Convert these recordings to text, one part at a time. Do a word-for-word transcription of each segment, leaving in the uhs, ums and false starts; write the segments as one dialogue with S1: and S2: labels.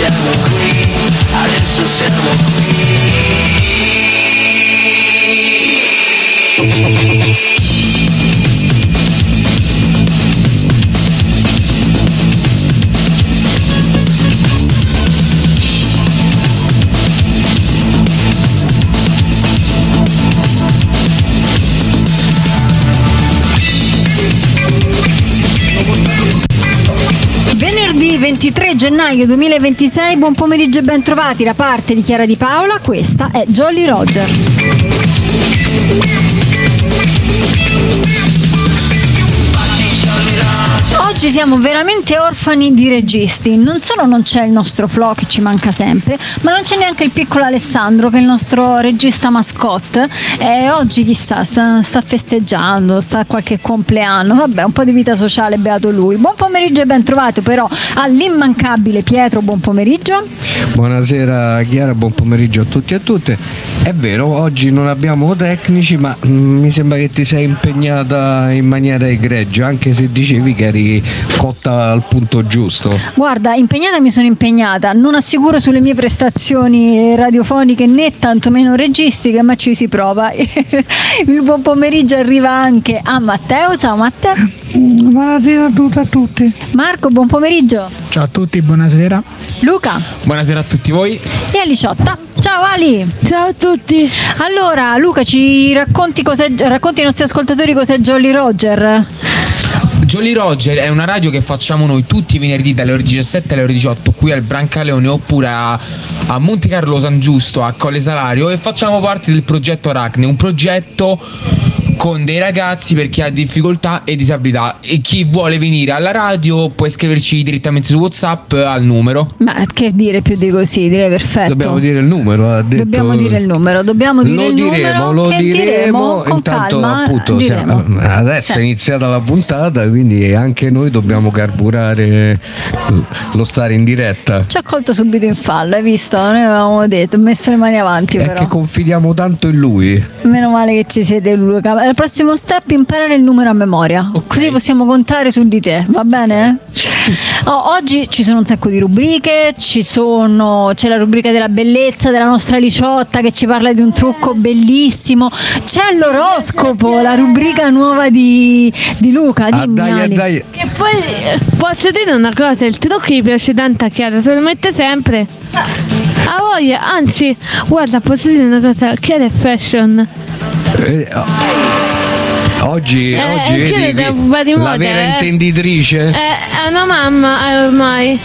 S1: siamo qui, adesso siamo
S2: ventitré gennaio duemilaventisei, buon pomeriggio e ben trovati da parte di Chiara Di Paola. Questa è Jolly Roger. Oggi siamo veramente orfani di registi. Non solo non c'è il nostro Flo, che ci manca sempre, ma non c'è neanche il piccolo Alessandro, che è il nostro regista mascotte. E oggi chissà, sta, sta festeggiando, sta a qualche compleanno. Vabbè, un po' di vita sociale, beato lui. Buon pomeriggio e ben trovato però all'immancabile Pietro. Buon pomeriggio.
S3: Buonasera Chiara, buon pomeriggio a tutti e a tutte. È vero, oggi non abbiamo tecnici, ma mm, mi sembra che ti sei impegnata in maniera egregia, anche se dicevi che eri cotta al punto giusto.
S2: Guarda, impegnata mi sono impegnata, non assicuro sulle mie prestazioni radiofoniche né tantomeno registiche, ma ci si prova. Il buon pomeriggio arriva anche a Matteo. Ciao Matteo.
S4: Buonasera a tutti, a tutti.
S2: Marco, buon pomeriggio.
S4: Ciao a tutti, buonasera.
S2: Luca.
S5: Buonasera a tutti voi.
S2: E Aliciotta. Ciao Ali.
S6: Ciao a tutti.
S2: Allora Luca, ci racconti cos'è, racconti ai nostri ascoltatori cos'è Jolly Roger?
S5: Jolly Roger è una radio che facciamo noi tutti i venerdì dalle ore diciassette alle ore diciotto qui al Brancaleone oppure a, a Monte Carlo San Giusto, a Colle Salario, e facciamo parte del progetto Aracne, un progetto con dei ragazzi per chi ha difficoltà e disabilità, e chi vuole venire alla radio può iscriverci direttamente su WhatsApp al numero.
S2: Ma che dire più di così, direi perfetto.
S3: Dobbiamo dire il numero, ha detto.
S2: Dobbiamo dire il numero, dobbiamo dire
S3: lo
S2: il
S3: diremo,
S2: numero.
S3: Lo
S2: che
S3: diremo,
S2: diremo con
S3: intanto
S2: calma,
S3: appunto
S2: diremo.
S3: Siamo, adesso
S2: sì.
S3: È iniziata la puntata, quindi anche noi dobbiamo carburare lo stare in diretta.
S2: Ci ha colto subito in fallo, hai visto? Noi avevamo detto, messo le mani avanti.
S3: È
S2: però
S3: che confidiamo tanto in lui.
S2: Meno male che ci siete, Luca. Il prossimo step, imparare il numero a memoria, okay. Così possiamo contare su di te, va bene? Oh, oggi ci sono un sacco di rubriche, ci sono, c'è la rubrica della bellezza della nostra Liciotta che ci parla di un trucco bellissimo, c'è l'oroscopo, la rubrica nuova di, di Luca.
S3: Ah, dai, ah, dai.
S6: Che poi posso dire una cosa, il trucco gli piace tanto a Chiara, se lo mette sempre. A voglia, anzi, guarda, posso dire una cosa, Chiara è fashion.
S3: Eh, oh. Oggi,
S6: eh,
S3: oggi vedi,
S6: da
S3: la
S6: moda,
S3: vera
S6: eh.
S3: intenditrice.
S6: Eh, è una mamma eh, ormai.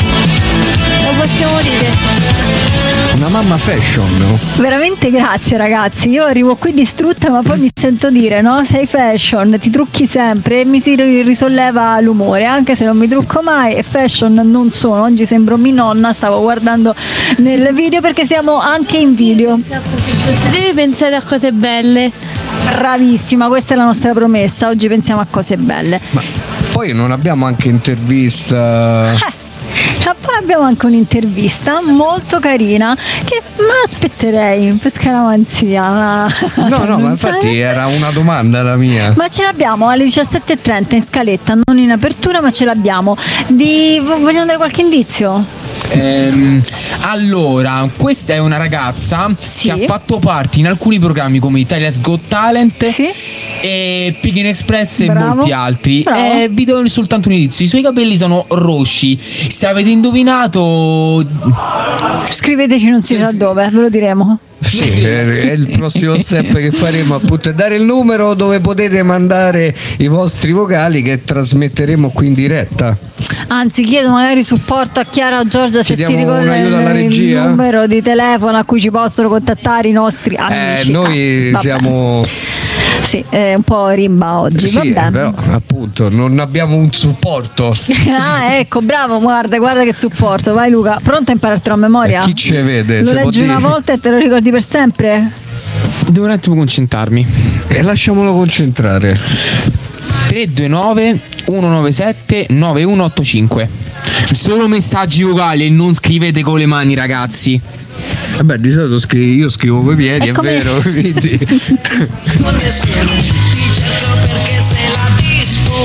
S6: Lo possiamo dire.
S3: Una mamma fashion, no?
S2: Veramente grazie ragazzi, io arrivo qui distrutta ma poi mi sento dire, no? Sei fashion, ti trucchi sempre e mi si risolleva l'umore, anche se non mi trucco mai e fashion non sono. Oggi sembro mia nonna, stavo guardando nel video perché siamo anche in video.
S6: Devi pensare a cose belle.
S2: Bravissima, questa è la nostra promessa, oggi pensiamo a cose belle.
S3: Ma poi non abbiamo anche intervista...
S2: Eh. E poi abbiamo anche un'intervista molto carina che ma aspetterei per scaramanzia. Ma...
S3: No, no, ma infatti era una domanda la mia.
S2: Ma ce l'abbiamo alle diciassette e trenta in scaletta, non in apertura, ma ce l'abbiamo. Di... Vogliamo dare qualche indizio?
S5: Ehm, allora, questa è una ragazza
S2: sì.
S5: che ha fatto parte in alcuni programmi come Italia's Got Talent
S2: sì.
S5: e Pechino Express
S2: Bravo.
S5: e molti altri.
S2: Bravo.
S5: Eh, vi do soltanto un indizio: i suoi capelli sono rossi. Se avete indovinato,
S2: scriveteci non si sa dove, ve lo diremo.
S3: Sì, è il prossimo step che faremo, appunto, è dare il numero dove potete mandare i vostri vocali che trasmetteremo qui in diretta.
S2: Anzi, chiedo magari supporto a Chiara o Giorgia se si ricorda il, il numero di telefono a cui ci possono contattare i nostri amici.
S3: Eh, noi
S2: ah,
S3: siamo...
S2: Sì, è un po' rimba oggi,
S3: sì,
S2: vabbè.
S3: Però appunto non abbiamo un supporto.
S2: Ah, ecco, bravo, guarda, guarda che supporto. Vai Luca, pronto a imparartelo a memoria?
S3: E chi ci vede?
S2: Lo leggi una volta e te lo ricordi per sempre?
S5: devo un attimo concentrarmi.
S3: E lasciamolo concentrare.
S5: tre due nove uno nove sette nove uno otto cinque. Solo messaggi vocali e non scrivete con le mani, ragazzi.
S3: Vabbè, di solito scri- io scrivo coi piedi, è, è vero, quindi...
S1: perché se la disputa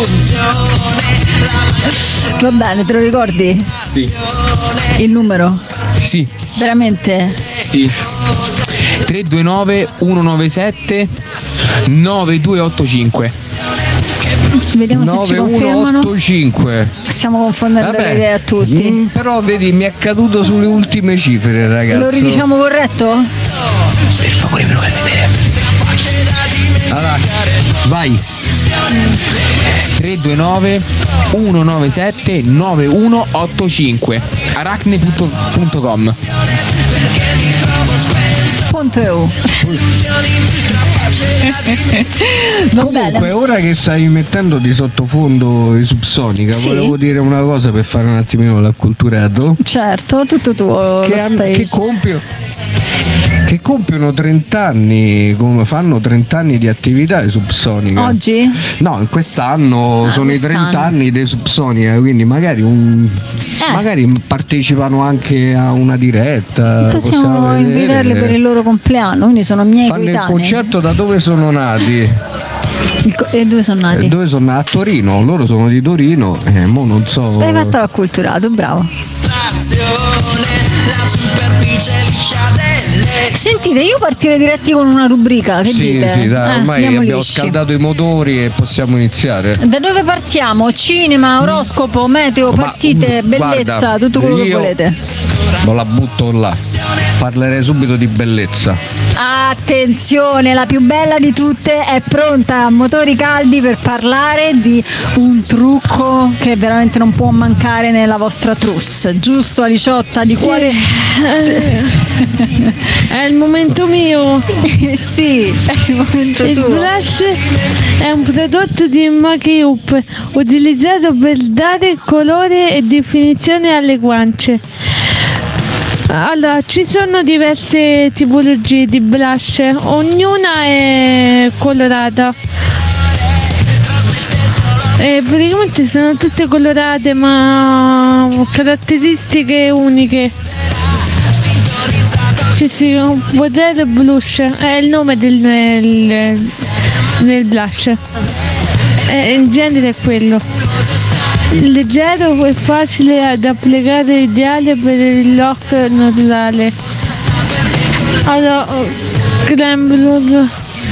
S2: Va bene, te lo ricordi?
S5: Sì.
S2: Il numero?
S5: Sì.
S2: Veramente?
S5: Sì. tre due nove uno nove sette nove due otto cinque.
S2: Vediamo se ci confermano.
S3: nove uno otto cinque.
S2: Stiamo confondendo
S3: Vabbè,
S2: le idee a tutti.
S3: mm, però vedi, mi è caduto sulle ultime cifre, ragazzi.
S2: Lo ridiciamo corretto?
S1: Per favore, me lo fai vedere.
S3: Allora, vai.
S5: tre due nove uno nove sette nove uno otto cinque arachne punto com.
S2: Punto E U. Va
S3: Comunque,
S2: bene.
S3: ora che stai mettendo di sottofondo i Subsonica,
S2: Sì.
S3: volevo dire una cosa per fare un attimino l'acculturato.
S2: Certo, tutto tuo
S3: Che,
S2: lo
S3: han-
S2: stai.
S3: che compio che compiono trenta anni, come fanno trenta anni di attività di Subsonica.
S2: Oggi?
S3: No, in quest'anno
S2: Ah,
S3: sono i
S2: quest'anno.
S3: trenta anni dei Subsonica, quindi magari un
S2: Eh.
S3: magari partecipano anche a una diretta.
S2: Possiamo
S3: vedere.
S2: invitarli per il loro compleanno, quindi sono miei
S3: Fanno il
S2: coetanei.
S3: concerto da dove sono nati?
S2: Il co- e dove sono nati?
S3: Eh, Dove sono nati? A Torino, loro sono di Torino, eh, mo non so.
S2: Hai fatto l'acculturato, bravo. Sentite, io partirei diretti con una rubrica, che
S3: Sì,
S2: dite?
S3: sì, dai,
S2: Eh,
S3: ormai
S2: andiamo
S3: abbiamo
S2: lisci.
S3: scaldato i motori e possiamo iniziare.
S2: Da dove partiamo? Cinema, oroscopo, meteo,
S3: Ma,
S2: partite,
S3: mm,
S2: bellezza,
S3: guarda,
S2: tutto quello che
S3: io-
S2: volete.
S3: Non la butto là. Parlerei subito di bellezza.
S2: Attenzione, la più bella di tutte è pronta a motori caldi per parlare di un trucco che veramente non può mancare nella vostra trousse. Giusto, Aliciotta? Di quale?
S6: È il momento mio.
S2: Sì, è il momento
S6: Il
S2: tuo.
S6: blush è un prodotto di make-up utilizzato per dare colore e definizione alle guance. Allora, ci sono diverse tipologie di blush, ognuna è colorata. E praticamente sono tutte colorate ma caratteristiche uniche. Sì, sì, un potere blush è il nome del, del, del blush. E in genere è quello. Leggero e facile da applicare, ideale per il look naturale. Allora, creme blush,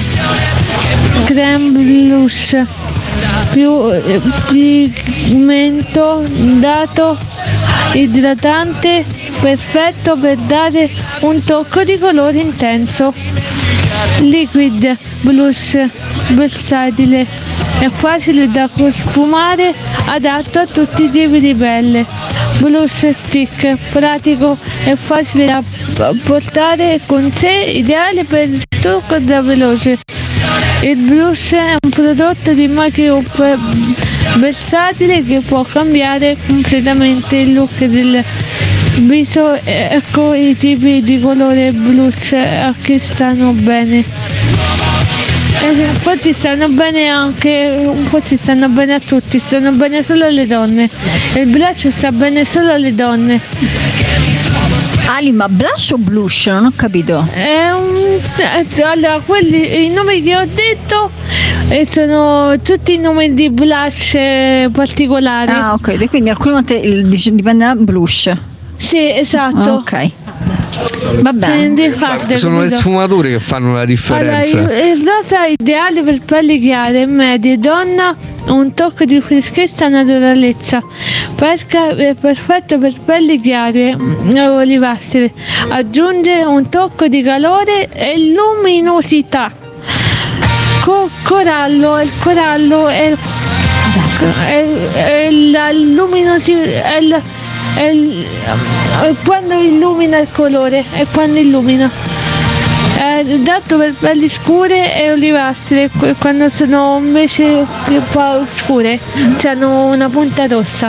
S6: creme blush più eh, pigmento dato idratante, perfetto per dare un tocco di colore intenso. Liquid blush versatile, è facile da sfumare, adatto a tutti i tipi di pelle. Blush stick, pratico e facile da portare con sé, ideale per il trucco da veloce. Il blush è un prodotto di make-up versatile che può cambiare completamente il look del viso. Ecco i tipi di colore blush a che stanno bene. Eh, infatti stanno bene anche, infatti stanno bene a tutti, stanno bene solo alle donne. Il blush sta bene solo alle donne.
S2: Ali, ma blush o blush? Non ho capito.
S6: È un, eh, allora, quelli, i nomi che ho detto eh, sono tutti i nomi di blush eh, particolari.
S2: Ah, ok, e quindi alcune volte il- dice- dipende da blush.
S6: Sì, esatto.
S2: Ah, ok. Va
S6: Se
S2: bene.
S6: ne parte,
S3: Sono le
S6: capito?
S3: sfumature che fanno la
S6: Allora,
S3: differenza.
S6: il, il rosa è ideale per pelli chiare e medie, donna, un tocco di freschezza e naturalezza. Pesca è perfetto per pelli chiare e olivastre. Aggiunge un tocco di calore e luminosità. Co- corallo, il corallo è, è, è la luminosità. È la- è il- è quando illumina il colore, è quando illumina. È adatto per pelli scure e olivastre, que- quando sono invece più po' scure, cioè hanno una punta rossa.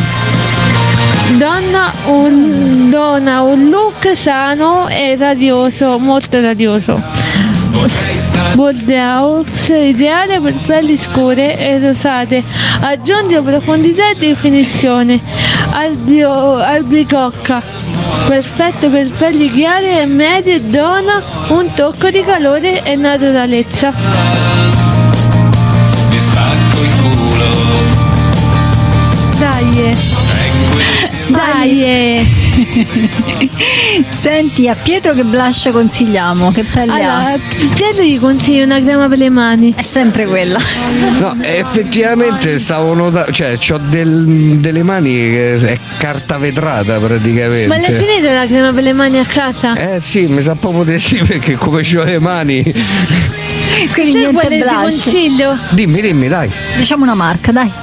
S6: Donna un, dona un look sano e radioso, molto radioso. Bordeaux, ideale per pelli scure e rosate, aggiunge profondità e definizione. Albio, albicocca, perfetto per pelli chiare e medie, dona un tocco di calore e naturalezza.
S1: Mi spacco il culo.
S6: dai. Dai.
S2: Senti, a Pietro che blush consigliamo? Che pelle
S6: Allora,
S2: ha?
S6: Pietro gli consiglio una crema per le mani.
S2: È sempre quella.
S3: No, effettivamente stavo notando, cioè ho del, delle mani che è carta vetrata praticamente.
S6: Ma l'hai finita la crema per le mani a casa?
S3: Eh sì, mi sa proprio di sì, perché come c'ho le mani.
S2: Quindi
S6: Se
S2: niente
S6: vuole ti
S2: blush.
S6: consiglio.
S3: Dimmi, dimmi, dai.
S2: Diciamo una marca, dai.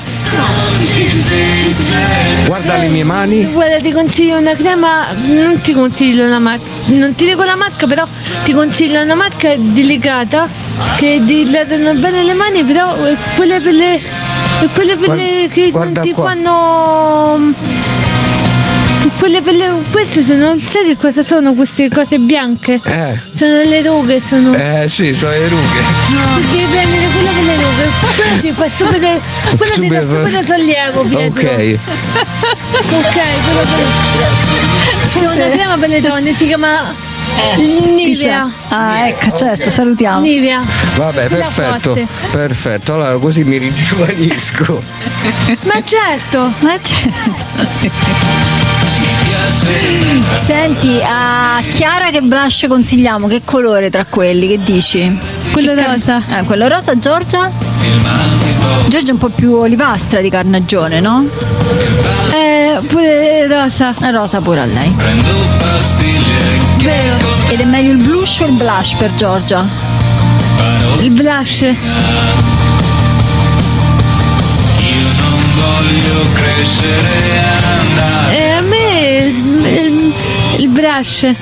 S3: Guarda le mie mani.
S6: Guarda, ti consiglio una crema, non ti consiglio una marca, non ti dico la marca, però ti consiglio una marca delicata che dilatano bene le mani, però eh, quelle per le, quelle per le che non
S3: Guarda
S6: ti
S3: qua.
S6: fanno, quelle per le, queste sono, sai che cosa sono queste cose bianche?
S3: Eh,
S6: Sono le rughe, sono.
S3: eh sì, sono le rughe.
S6: Devi prendere quella per le rughe, quella ti fa subito, quella ti dà
S3: Subito.
S6: subito sollievo, Pietro.
S3: Ok.
S6: Ok, quello per... C'è una crema per le donne, si chiama Nivea.
S2: Ah, ecco, certo, salutiamo.
S6: Nivea.
S3: Vabbè,
S6: Quella
S3: perfetto.
S6: forte.
S3: Perfetto. Allora così mi rigiovanisco.
S6: Ma certo.
S2: Ma certo. Senti, a Chiara che blush consigliamo? Che colore tra quelli? Che dici?
S6: Quello
S2: Che car-
S6: rosa.
S2: Eh, quello rosa, Giorgia? Giorgia è un po' più olivastra di carnagione, no?
S6: Eh, pure rosa.
S2: È rosa pure a lei.
S6: Vero.
S2: Ed è meglio il blush o il blush per Giorgia?
S6: Il blush. E a me il, il blush. Lo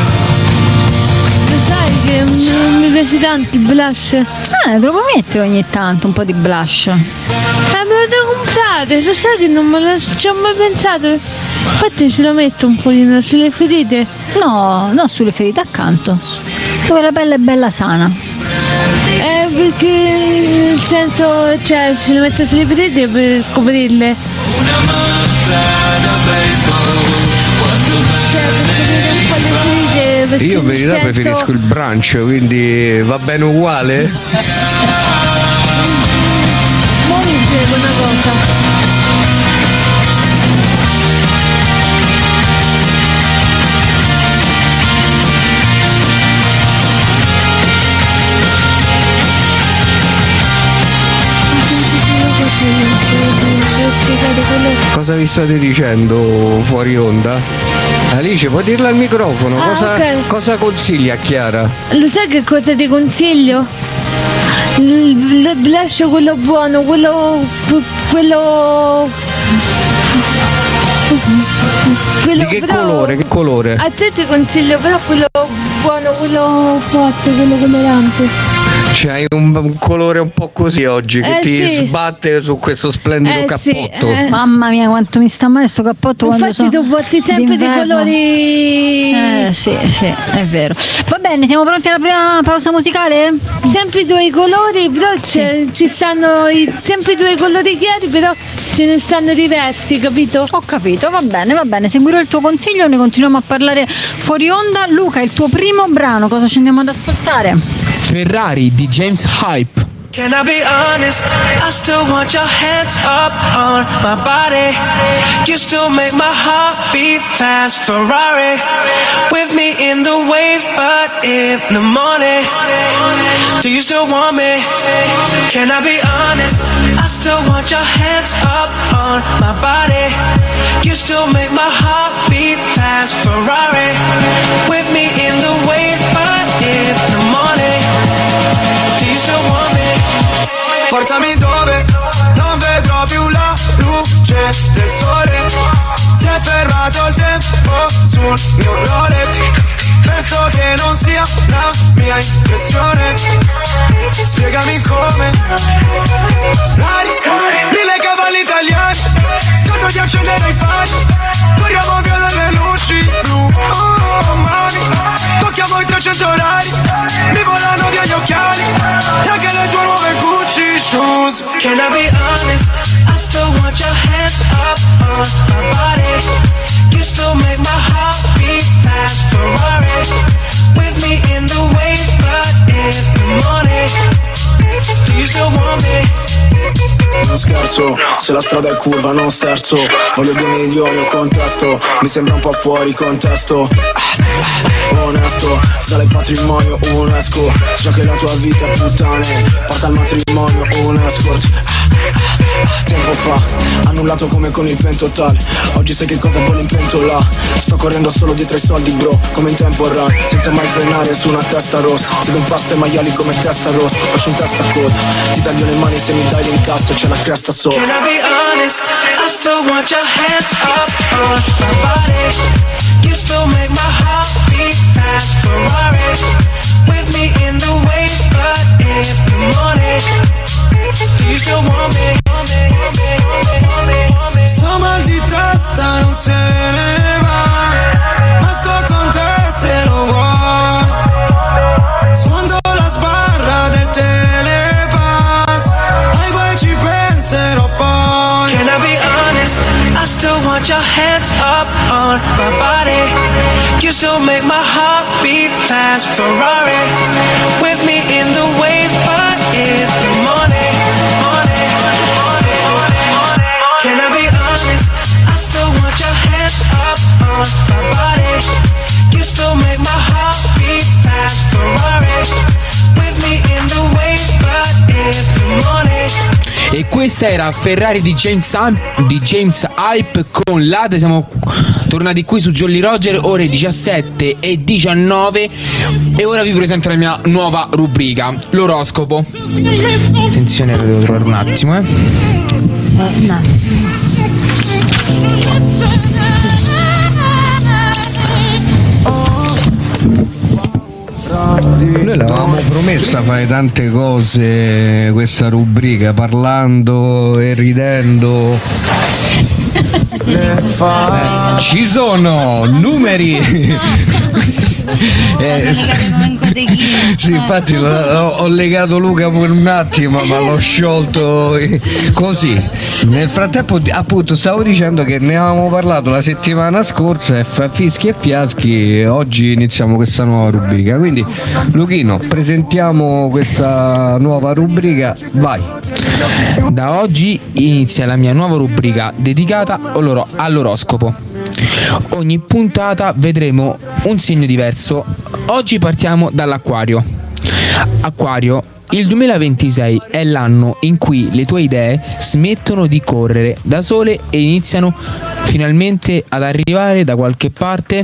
S6: sai che mi, mi piace tanto il blush. Eh,
S2: Ah, te lo puoi mettere ogni tanto un po' di blush.
S6: me lo devo comprare, lo sai che non me lo ci ho mai pensato. Infatti ce lo metto un pochino sulle ferite.
S2: No, non sulle ferite, accanto. Dove la pelle è bella sana.
S6: Eh, perché nel senso, cioè, ce le metto sulle ferite per scoprirle. Cioè, per scoprire un po' le ferite. perché
S3: Io in
S6: nel
S3: verità
S6: senso-
S3: preferisco il brunch, quindi va bene uguale.
S6: Mo mi spiego una cosa.
S3: Cosa vi state dicendo fuori onda? Alice, puoi dirla al microfono?
S6: Ah,
S3: cosa,
S6: ok.
S3: cosa consigli a Chiara?
S6: Lo sai che cosa ti consiglio? Il, il blush quello buono, quello quello quello
S3: Di che
S6: però-
S3: colore? Che colore?
S6: A te ti consiglio però quello buono, quello forte, quello colorante.
S3: C'hai un, un colore un po' così oggi che
S6: Eh,
S3: ti
S6: sì.
S3: sbatte su questo splendido
S6: Eh, sì,
S3: cappotto.
S6: eh.
S2: Mamma mia, quanto mi sta male sto cappotto quando
S6: Infatti
S2: sono
S6: tu porti sempre dei
S2: d'inverno.
S6: colori.
S2: Eh sì, sì, è vero. Va bene, siamo pronti alla prima pausa musicale?
S6: Sempre i tuoi colori, però c'è- ci stanno i- sempre i tuoi colori chiari, però ce ne stanno diversi, capito?
S2: Ho capito, va bene, va bene, seguirò il tuo consiglio, ne continuiamo a parlare fuori onda. Luca, il tuo primo brano, cosa ci andiamo ad ascoltare?
S5: Ferrari di James Hype.
S1: Can I be honest? I still want your hands up on my body. You still make my heart beat fast. Ferrari with me in the wave, but in the morning. Do you still want me? Can I be honest? I still want your hands up on my body. You still make my heart beat fast. Ferrari with me in the wave, but in the morning. Do you still want me? Portami dove non vedrò più la luce del sole. Si è fermato il tempo sul mio Rolex. Penso che non sia la mia impressione. Spiegami come. Rari, mille cavalli italiani. Scatto di accendere i fari. Corriamo via dalle luci blu. Oh, mami, tocchiamo i trecento orari. Mi volano via gli occhiali. E anche le tue nuove Gucci shoes. Can I be honest? I still want your hands up on my body. You still make my heart beat fast. Ferrari with me in the wave, but in the morning. Do you still want me? Non scherzo.
S7: perso. Se la strada è curva non sterzo. Voglio due milioni o contesto. Mi sembra un po' fuori contesto. ah, ah, Onesto, sale il patrimonio UNESCO. Già che la tua vita è puttane, porta al matrimonio un escort. ah, ah, ah, Tempo fa, annullato come con il pentotale. Oggi sai che cosa vuole in pentola. Sto correndo solo dietro ai soldi bro, come in tempo run, senza mai frenare su una testa rossa. Ti do un pasto ai maiali come testa rossa. Faccio un testa a coda, ti taglio le mani se mi dai l'incasso e c'è la cresta sopra.
S1: Can I be honest? I still want your hands up on my body. You still make my heart beat fast. Ferrari with me in the wave, but in the morning. Do you still want me?
S8: Sto mal di testa non se ne va, ma sto con te se lo vuoi. Sfondo la sbarra del telepass, ai guai ci penserò poi.
S1: Can I be honest? I still want your hands up on my body. You still make my heart beat fast. Ferrari with me in the wave, but in the morning. Morning, morning, morning, morning. Can I be honest? I still want your hands up on my body. You still make my heart beat fast. Ferrari with me in the wave, but in the morning.
S5: E questa era Ferrari di James, Hype, di James Hype con l'Ade. Siamo tornati qui su Jolly Roger, ore diciassette e diciannove. E ora vi presento la mia nuova rubrica, l'oroscopo. Attenzione, lo devo trovare un attimo, eh.
S2: Uh, no.
S3: Noi l'avevamo promessa fare tante cose questa rubrica, parlando e ridendo. Ci sono numeri. Eh, sì, infatti l'ho, ho legato Luca per un attimo, ma l'ho sciolto così. Nel frattempo, appunto, stavo dicendo che ne avevamo parlato la settimana scorsa e fra fischi e fiaschi oggi iniziamo questa nuova rubrica. Quindi Luchino, presentiamo questa nuova rubrica, vai.
S5: Da oggi inizia la mia nuova rubrica dedicata all'oroscopo. Ogni puntata vedremo un segno diverso. Oggi partiamo dall'Acquario. Acquario, il duemilaventisei è l'anno in cui le tue idee smettono di correre da sole e iniziano finalmente ad arrivare da qualche parte.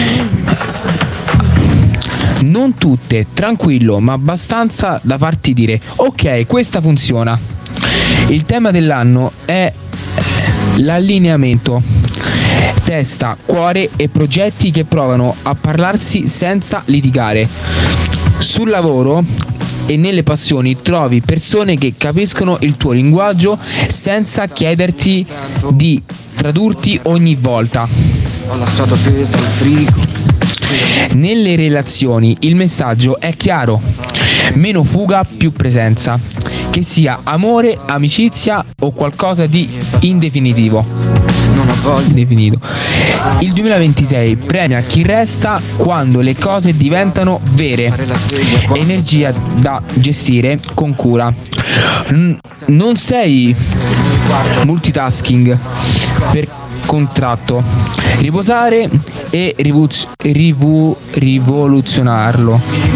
S5: Non tutte, tranquillo, ma abbastanza da farti dire: ok, questa funziona. Il tema dell'anno è l'allineamento. Testa, cuore e progetti che provano a parlarsi senza litigare. Sul lavoro e nelle passioni trovi persone che capiscono il tuo linguaggio senza chiederti di tradurti ogni volta.
S8: Ho lasciato appesa il frigo.
S5: Nelle relazioni il messaggio è chiaro: meno fuga, più presenza, che sia amore, amicizia o qualcosa di indefinitivo.
S8: Non ho voglia.
S5: Indefinito. Il duemilaventisei premia chi resta quando le cose diventano vere. Energia da gestire con cura. N- non sei multitasking per contratto. Riposare e rivu- rivu- rivoluzionarlo.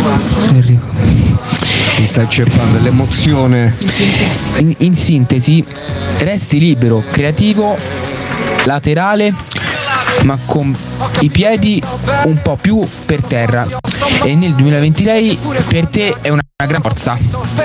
S3: Si sta cercando l'emozione.
S5: In, in sintesi, resti libero, creativo, laterale, ma con i piedi un po' più per terra. E nel duemilaventisei per te è una, una gran forza.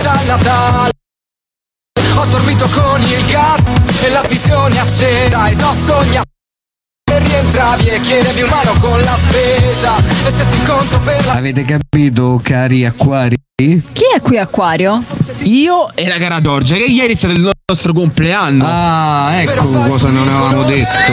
S8: Ho dormito con il gatto e la visione accesa ed ho sognato che rientravi e chiedevi una mano con la spesa e se ti conto per la...
S3: Avete capito, cari acquari?
S2: Chi è qui Acquario?
S5: Io e la cara Giorgia, che ieri è stato il nostro compleanno.
S3: Ah, ecco cosa non avevamo detto.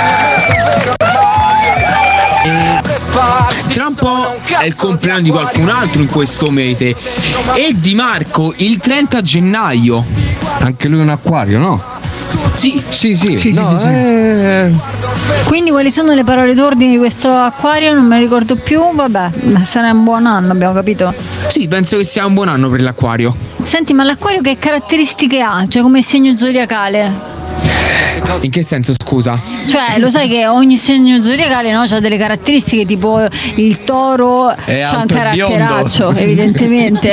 S5: E tra un po' è il compleanno di qualcun altro in questo mese. E di Marco il trenta gennaio.
S3: Anche lui è un acquario, no?
S5: Sì,
S3: Sì, sì,
S4: Sì,
S3: no,
S4: sì, sì, sì.
S3: eh,
S2: Quindi quali sono le parole d'ordine di questo acquario? Non me ne ricordo più, vabbè, ma sarà un buon anno, abbiamo capito.
S5: sì, penso che sia un buon anno per l'acquario.
S2: Senti, ma l'acquario che caratteristiche ha? Cioè come segno zodiacale?
S5: In che senso, scusa?
S2: Cioè, lo sai che ogni segno zodiacale, no, ha delle caratteristiche, tipo il toro
S3: È
S2: c'ha un
S3: alto e
S2: caratteraccio,
S3: biondo.
S2: evidentemente.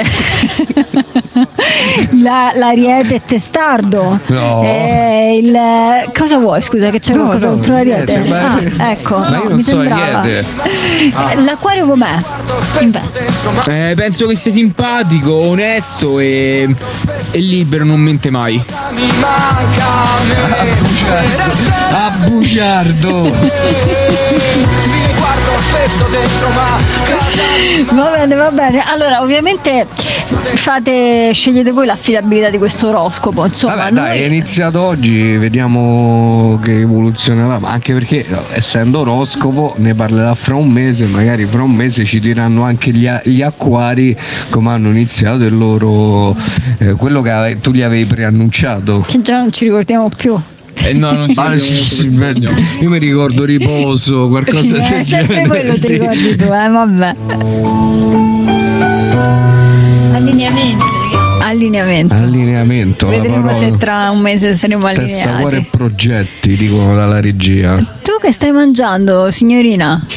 S2: La, l'ariete è testardo.
S3: No.
S2: Eh, il, cosa vuoi? Scusa, che c'è
S3: No,
S2: qualcosa
S3: no,
S2: contro l'ariete?
S3: niente, ma-
S2: Ah, ecco,
S3: ma
S2: no,
S3: io non
S2: mi
S3: so
S2: sembrava.
S3: ariete.
S2: Eh, L'acquario com'è? Invece.
S5: Eh, penso che sia simpatico, onesto e, e libero, non mente mai.
S3: a bugiardo.
S2: Va bene, va bene. Allora, ovviamente fate, scegliete voi l'affidabilità di questo oroscopo. Insomma,
S3: Vabbè, dai,
S2: noi-
S3: è iniziato oggi, vediamo che evoluzione va, ma anche perché no, essendo oroscopo ne parlerà fra un mese, magari fra un mese ci diranno anche gli, a- gli acquari come hanno iniziato il loro eh, quello che ave- tu gli avevi preannunciato.
S2: che già non ci ricordiamo più.
S5: Eh, no, non ci
S3: Ah,
S5: vedo
S3: sì,
S5: molto
S3: sì,
S5: per
S3: beh,
S5: sogno.
S3: io mi ricordo riposo, qualcosa
S2: Eh,
S3: del
S2: sempre
S3: genere.
S2: quello ti
S3: sì.
S2: ricordi tu, eh, vabbè.
S6: Allineamento.
S2: Allineamento.
S3: Allineamento, la
S2: Vedremo
S3: parola.
S2: se tra un mese saremo
S3: Testa, cuore e
S2: allineati.
S3: progetti, dicono dalla regia.
S2: Tu che stai mangiando, signorina?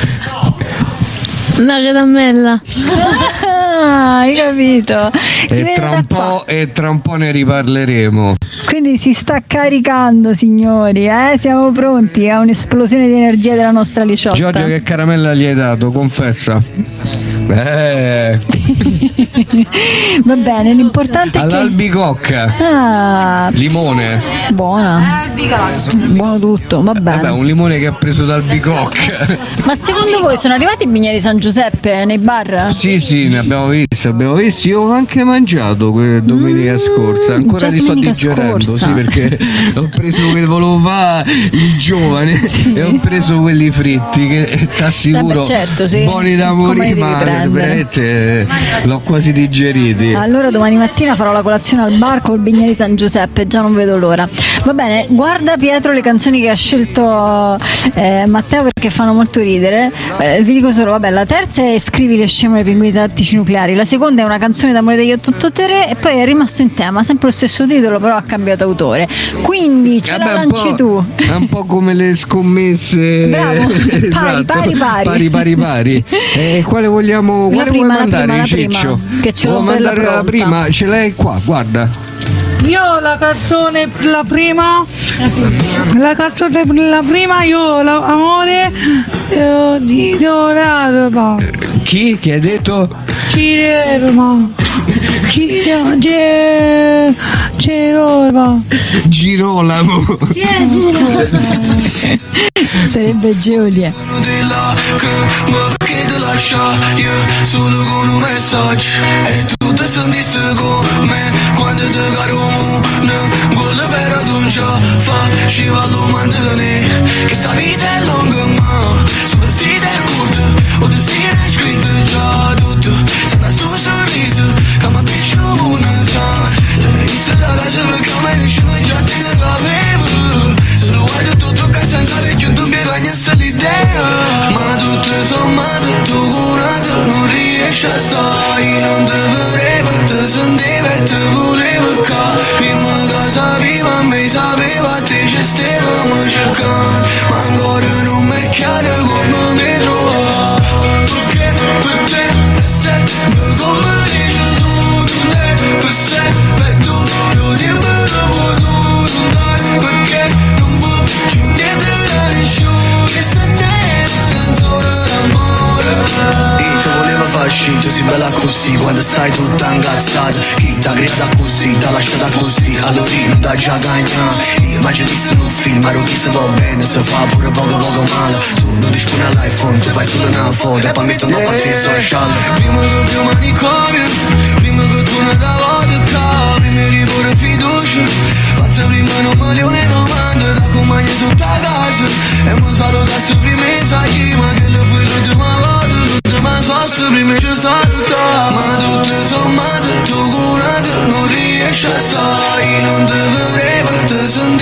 S6: Una caramella.
S2: Ah, hai capito? Ti
S3: E
S2: vedo
S3: tra,
S2: da
S3: un
S2: qua.
S3: po', e tra un po' ne riparleremo.
S2: Quindi si sta caricando, signori, eh? Siamo pronti a un'esplosione di energia della nostra Liciotta.
S3: Giorgio, che caramella gli hai dato? Confessa. Eh,
S2: Va bene, l'importante è che...
S3: all'albicocca.
S2: Ah,
S3: Limone.
S2: buona. Buono tutto, va bene.
S3: Vabbè, un limone che ha preso dal bicocca.
S2: Ma secondo voi sono arrivati i bignè di San Giuseppe nei bar?
S3: Sì, sì, ne abbiamo visti, abbiamo visti. Io ho anche mangiato que- domenica scorsa. Ancora
S2: già
S3: li sto
S2: domenica
S3: digerendo,
S2: scorsa.
S3: sì, perché ho preso quel volevo fare il giovane e ho preso quelli fritti che ti assicuro
S2: Vabbè, certo, sì.
S3: buoni da
S2: Come li
S3: morire,
S2: devi
S3: ma
S2: prendere?
S3: veramente eh, l'ho quasi digeriti.
S2: Allora domani mattina farò la colazione al bar col bignè di San Giuseppe, già non vedo l'ora. Va bene, guarda Pietro le canzoni che ha scelto eh, Matteo perché fanno molto ridere. Eh, vi dico solo, vabbè, la terza è Scrivi le scemo ai pinguini tattici nucleari, la seconda è Una canzone d'amore degli otto otto tre e poi è rimasto in tema, sempre lo stesso titolo però ha cambiato autore. Quindi ce
S3: Vabbè,
S2: la
S3: un
S2: lanci
S3: po'-
S2: tu.
S3: È un po' come le scommesse.
S2: Bravo. Pari,
S3: Esatto.
S2: pari, pari.
S3: pari, pari, pari. E quale vogliamo
S2: La
S3: quale
S2: prima,
S3: vuoi
S2: la
S3: mandare,
S2: prima, la prima,
S3: Ciccio?
S2: che ce l'ho
S3: Vuoi
S2: bella
S3: mandare la
S2: pronta.
S3: prima? Ce l'hai qua, guarda.
S4: Io la canzone la prima, la canzone la prima, io l'amore eh, di Leonardo,
S3: Chi? Chi hai detto?
S4: Cirema, Cirema, Cirema.
S3: Girolamo.
S2: Sarebbe Giulia.
S8: della crema che ti lascia io solo con un messaggio e tu ti sentiste con me quando ti caro mondo quello per tu già fa scivalo mantenere che sta vita è lunga ma su vestita è corta o destino è scritto già tutto se da sto sorriso che mi piace una sana se mi disse la casa perché a me nessuno già te ne avevo se lo vuoi tutto che senza vecchio tu mi guagnasse l'idea ma tutto sommato tu curato non riesci a stare non te volevo te sentiva e te volevo qua prima che sapeva me sapeva te ci stavamo cercando ma ancora non mi è chiaro come mi trova perché per te è sempre come dici tu tu ne per sempre tu non ti avevo potuto dare perché non vuoi più niente da nessuno che sta nella canzone d'amore e ti voleva far scito si bella così quando stai tutta incazzata chi t'ha creata così t'ha lasciata così allora non da già cagna immaginista in un film ero chi se va bene se fa pure poco poco male tu non disponi all'iPhone tu fai solo una foto e poi metto una parte social prima che più manicomio prima che tu non dava tocca prima eri pure fiducia fatta prima un milione di domande da compagnia tutta casa e mi sparo da su prima messaggi ma che le fui l'ultima volta l'ultima sosta prima ci salta ma tutto sommato tu curato non riesci a stare non te volevo te sentire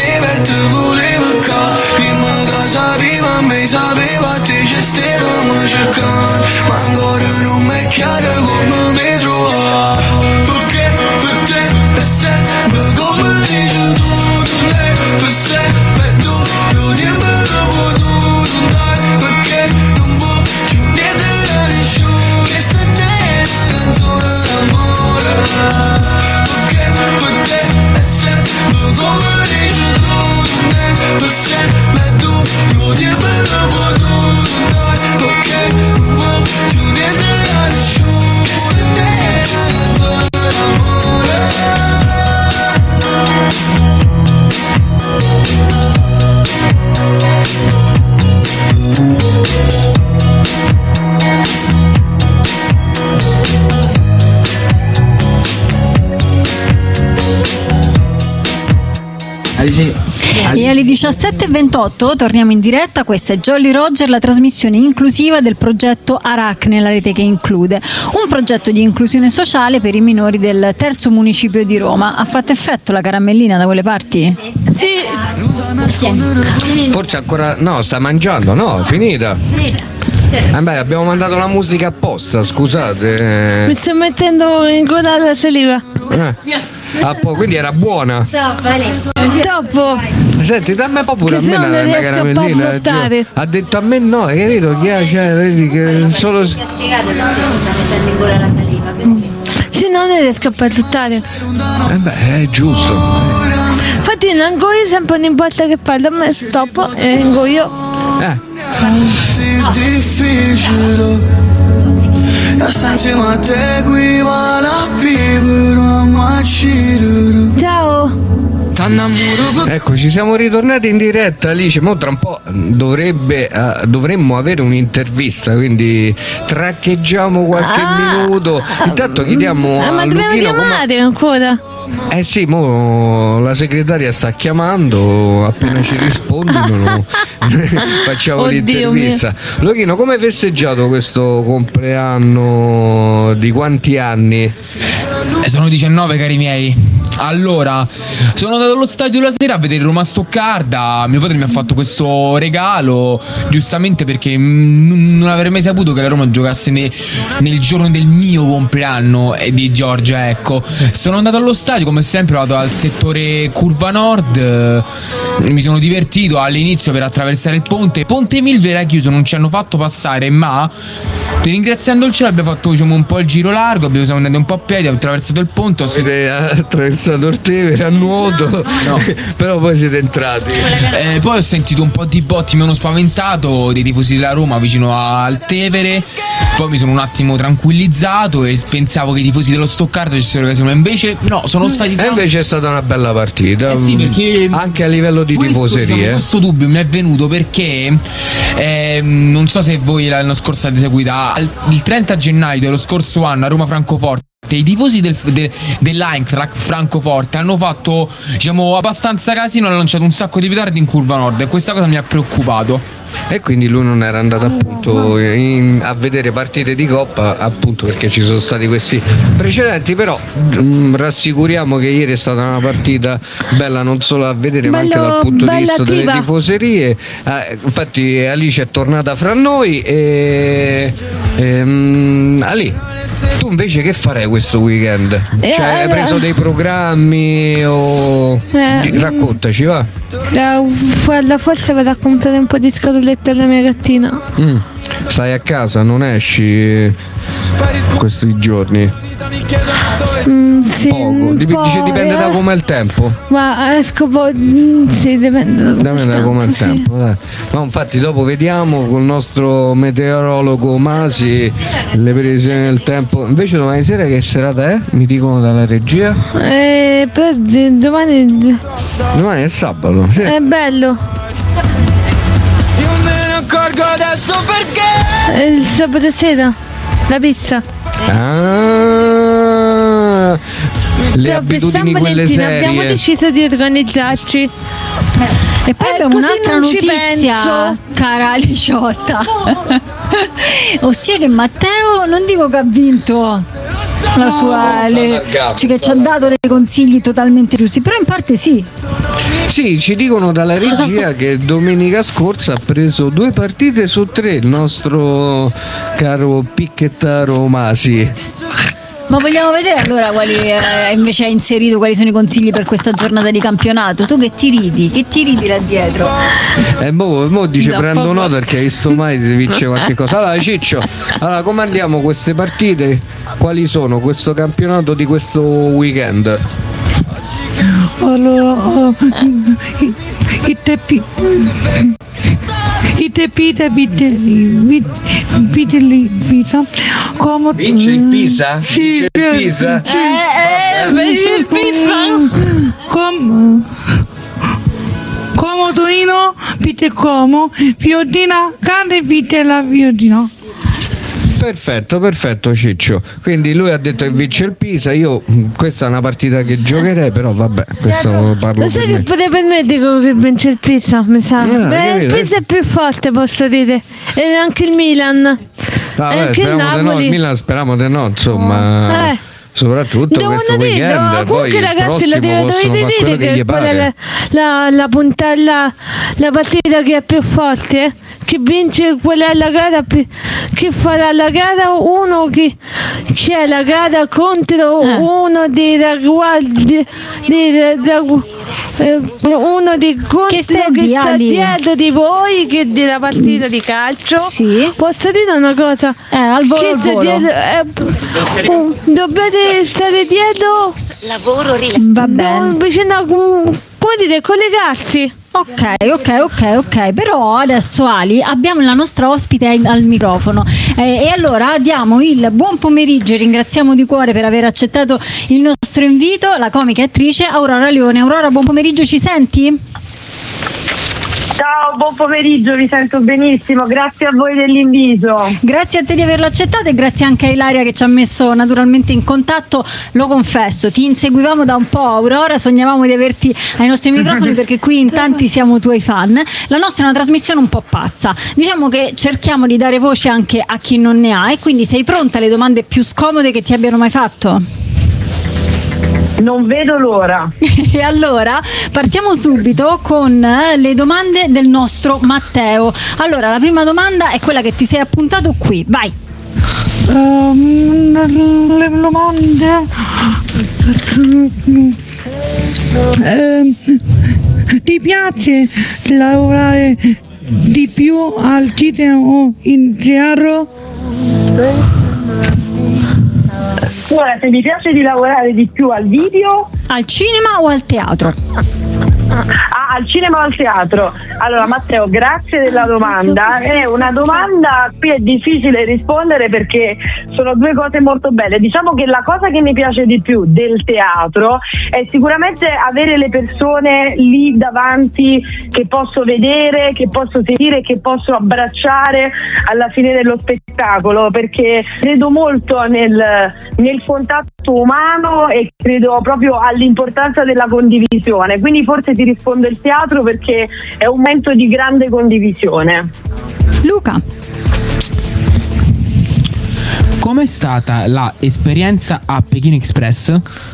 S2: E alle diciassette e ventotto torniamo in diretta. Questa è Jolly Roger, la trasmissione inclusiva del progetto Aracne, la rete che include, un progetto di inclusione sociale per i minori del terzo municipio di Roma. Ha fatto effetto la caramellina da quelle parti?
S6: Sì.
S3: Forse ancora no, sta mangiando, no, è finita. Vabbè, abbiamo mandato la musica apposta, scusate.
S6: Mi sto mettendo in gola la saliva.
S3: Eh. Ah, poi, quindi era buona.
S6: Troppo.
S3: Senti, dammi un po' pure
S6: Che
S3: a me
S6: se no non
S3: una, una
S6: riesco a
S3: caramellina.
S6: buttare.
S3: Ha detto a me no, hai capito? Chi ha, cioè, vedi che solo.
S6: Se no non riesco a buttare.
S3: Eh beh, è giusto.
S6: Infatti non ingoio sempre ogni volta che parlo, a me stop e ingoio.
S3: Eh.
S8: È difficile, io sto insieme a te, qui vale a vivere, a uscire.
S6: Ciao.
S3: Ecco, ci siamo ritornati in diretta, Alice. Mo tra un po' dovrebbe, uh, dovremmo avere un'intervista, quindi traccheggiamo qualche
S6: Ah.
S3: minuto. Intanto chiediamo
S6: Ah,
S3: a
S6: ma dobbiamo
S3: Luchino
S6: chiamare
S3: come...
S6: ancora.
S3: Eh sì, mo la segretaria sta chiamando, appena ci rispondono facciamo
S6: Oddio
S3: l'intervista. Luchino, come hai festeggiato questo compleanno di quanti anni?
S5: Eh, sono diciannove, cari miei. Allora, sono andato allo stadio la sera a vedere Roma Stoccarda. Mio padre mi ha fatto questo regalo, giustamente perché mm, non avrei mai saputo che la Roma giocasse ne- nel giorno del mio compleanno e di Giorgia, ecco. Sono andato allo stadio, come sempre vado al settore Curva Nord, eh, mi sono divertito all'inizio per attraversare il ponte. Ponte Milvio era chiuso, non ci hanno fatto passare, ma ringraziando il cielo abbiamo fatto, diciamo, un po' il giro largo, abbiamo siamo andati un po' a piedi, abbiamo attraversato il ponte. Ho
S3: Siete attraversato il Tevere a nuoto,
S5: No.
S3: però poi siete entrati.
S5: Eh, poi ho sentito un po' di botti, mi hanno spaventato, dei tifosi della Roma vicino al Tevere. Poi mi sono un attimo tranquillizzato e pensavo che i tifosi dello Stoccarda ci fossero casino. Invece no, sono stati
S3: E
S5: tra-
S3: invece è stata una bella partita,
S5: Eh sì, perché
S3: anche a livello di
S5: questo,
S3: tifoserie.
S5: diciamo, questo dubbio mi è venuto perché eh, non so se voi l'anno scorso avete seguita. Il trenta gennaio dello scorso anno a Roma Francoforte i tifosi del, de, dell'Eintracht Francoforte hanno fatto, diciamo, abbastanza casino, hanno lanciato un sacco di petardi in Curva Nord e questa cosa mi ha preoccupato.
S3: E quindi lui non era andato appunto in- a vedere partite di Coppa, appunto perché ci sono stati questi precedenti. Però mh, rassicuriamo che ieri è stata una partita bella non solo a vedere, ma
S6: Bello-
S3: anche dal punto di
S6: bella
S3: vista delle
S6: attiva.
S3: tifoserie. Eh, infatti Alice è tornata fra noi e, e mh, Ali, tu invece che farei questo weekend?
S6: Eh,
S3: Cioè, hai
S6: eh,
S3: preso dei programmi o
S6: Eh,
S3: Di- raccontaci, va.
S6: Eh, guarda, forse vado a comprare un po' di scatolette alla mia gattina.
S3: Mm. Stai a casa, non esci questi giorni?
S6: Mm, sì,
S3: Poco,
S6: un
S3: Dip-
S6: po',
S3: dice dipende
S6: eh.
S3: da come è il tempo.
S6: Ma esco poi. mm, Sì, dipende da come
S3: Dipende da come è il
S6: sì.
S3: tempo, dai. No, infatti dopo vediamo col nostro meteorologo Masi le previsioni del tempo. Invece domani sera che serata è? Mi dicono dalla regia.
S6: Eh, però d- domani
S3: Domani è sabato, sì.
S6: è bello.
S8: Io me ne accorgo adesso perché
S6: È il sabato sera. La pizza.
S3: Ah, le
S6: Per
S3: abitudini
S6: San
S3: quelle
S6: Valentino abbiamo
S3: serie.
S6: deciso di organizzarci.
S2: E poi
S6: Eh,
S2: abbiamo
S6: così
S2: un'altra
S6: non ci
S2: notizia,
S6: penso.
S2: cara Liciotta. Ossia che Matteo, non dico che ha vinto la sua, le- ci- che ci ha dato dei consigli totalmente giusti, però in parte sì.
S3: Sì, ci dicono dalla regia che domenica scorsa ha preso due partite su tre il nostro caro Picchettaro Masi.
S2: Ma vogliamo vedere allora quali eh, invece hai inserito, quali sono i consigli per questa giornata di campionato? Tu che ti ridi? Che ti ridi là dietro?
S3: E mo, mo dice
S6: Da
S3: prendo
S6: poco.
S3: nota perché hai visto mai se vince qualche cosa. Allora Ciccio, allora come andiamo queste partite? Quali sono questo campionato di questo weekend?
S4: Allora, uh, i, i tepi. I tepi, tepi, tepi, vitelli, vita. Come
S3: Vince il Pisa?
S4: Sì,
S3: Vince il Pisa?
S4: Sì.
S6: Eh, vedi il pizza?
S4: Com, como Torino, pite como, Fiorentina, grande vite la Fiorentina.
S3: Perfetto, perfetto Ciccio. Quindi lui ha detto che vince il Pisa. Io questa è una partita che giocherei, però vabbè, questo parlo
S6: Lo sai
S3: per
S6: che
S3: me.
S6: pure per me dico che vince il Pisa, mi sa.
S3: Ah,
S6: Beh, il
S3: capito?
S6: Pisa è più forte, posso dire. E anche il Milan.
S3: Vabbè,
S6: e anche il
S3: speriamo di no,
S6: Napoli.
S3: il Milan speriamo di no, insomma.
S6: Eh.
S3: Soprattutto
S6: Devono
S3: questo
S6: dire,
S3: weekend,
S6: no,
S3: poi
S6: comunque
S3: il
S6: ragazzi lo
S3: prossimo
S6: deve-
S3: possono
S6: dovete
S3: fare
S6: dire
S3: quello che
S6: che
S3: gli
S6: quella è
S3: pare.
S6: la, la, la, punta- la, la partita che è più forte, eh? Che vince quella è la gara più, che farà la gara uno che c'è la gara contro
S2: Eh.
S6: uno dei ragguardi di, di, eh, uno di contro
S2: Che
S6: che,
S2: stai di
S6: sta
S2: Ali?
S6: dietro di voi che della partita di calcio.
S2: Sì.
S6: Posso dire una cosa?
S2: Eh, al volo,
S6: Che
S2: al
S6: sta
S2: volo.
S6: dietro, eh, oh, dovete stare dietro.
S9: Lavoro rilassante.
S2: Va bene.
S6: Vicino a, come dire, collegarsi.
S2: Ok, ok, ok, ok. Però adesso Ali abbiamo la nostra ospite ai- al microfono eh, e allora diamo il buon pomeriggio e ringraziamo di cuore per aver accettato il nostro invito la comica e attrice Aurora Leone. Aurora, buon pomeriggio, ci senti?
S10: Ciao, buon pomeriggio, vi sento benissimo, grazie a voi dell'invito.
S2: Grazie a te di averlo accettato e grazie anche a Ilaria che ci ha messo naturalmente in contatto. Lo confesso, ti inseguivamo da un po', Aurora, sognavamo di averti ai nostri microfoni perché qui in tanti siamo tuoi fan. La nostra è una trasmissione un po' pazza, diciamo che cerchiamo di dare voce anche a chi non ne ha, e quindi sei pronta alle domande più scomode che ti abbiano mai fatto?
S10: Non vedo l'ora.
S2: E allora partiamo subito con eh, le domande del nostro Matteo. Allora, la prima domanda è quella che ti sei appuntato qui, vai.
S4: Ehm, le domande. Ehm, ti piace lavorare di più al cinema o in teatro?
S10: Ora, se mi piace di lavorare di più al video,
S2: Al cinema o al teatro?
S10: ah, al cinema o al teatro? Allora Matteo, grazie della domanda. È una domanda a cui è difficile rispondere perché sono due cose molto belle. Diciamo che la cosa che mi piace di più del teatro è sicuramente avere le persone lì davanti che posso vedere, che posso sentire, che posso abbracciare alla fine dello spettacolo, perché credo molto nel, nel contatto umano e credo proprio all'importanza della condivisione. Quindi forse ti rispondo il teatro perché è un momento di grande condivisione.
S2: Luca.
S5: Com'è stata la esperienza a Pechino Express?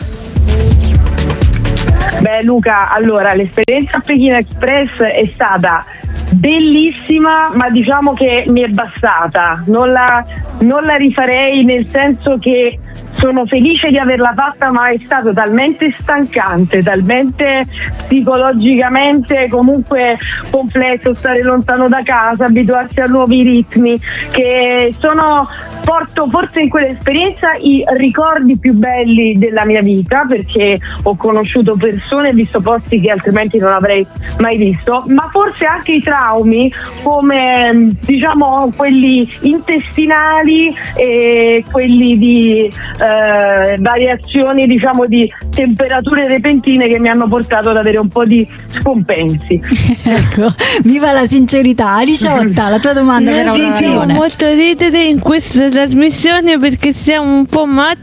S10: Beh Luca, allora l'esperienza a Pechino Express è stata bellissima, ma diciamo che mi è bastata, non la, non la rifarei, nel senso che sono felice di averla fatta, ma è stato talmente stancante, talmente psicologicamente comunque complesso stare lontano da casa, abituarsi a nuovi ritmi, che sono porto forse in quell'esperienza i ricordi più belli della mia vita, perché ho conosciuto persone e visto posti che altrimenti non avrei mai visto, ma forse anche i traumi, come diciamo quelli intestinali e quelli di eh, variazioni diciamo di temperature repentine che mi hanno portato ad avere un po' di scompensi.
S2: Ecco, viva la sincerità. Liciotta, la tua domanda per
S6: Noi
S2: Aurora
S6: facciamo
S2: Leone.
S6: molto ridere in questa trasmissione perché siamo un po' matti.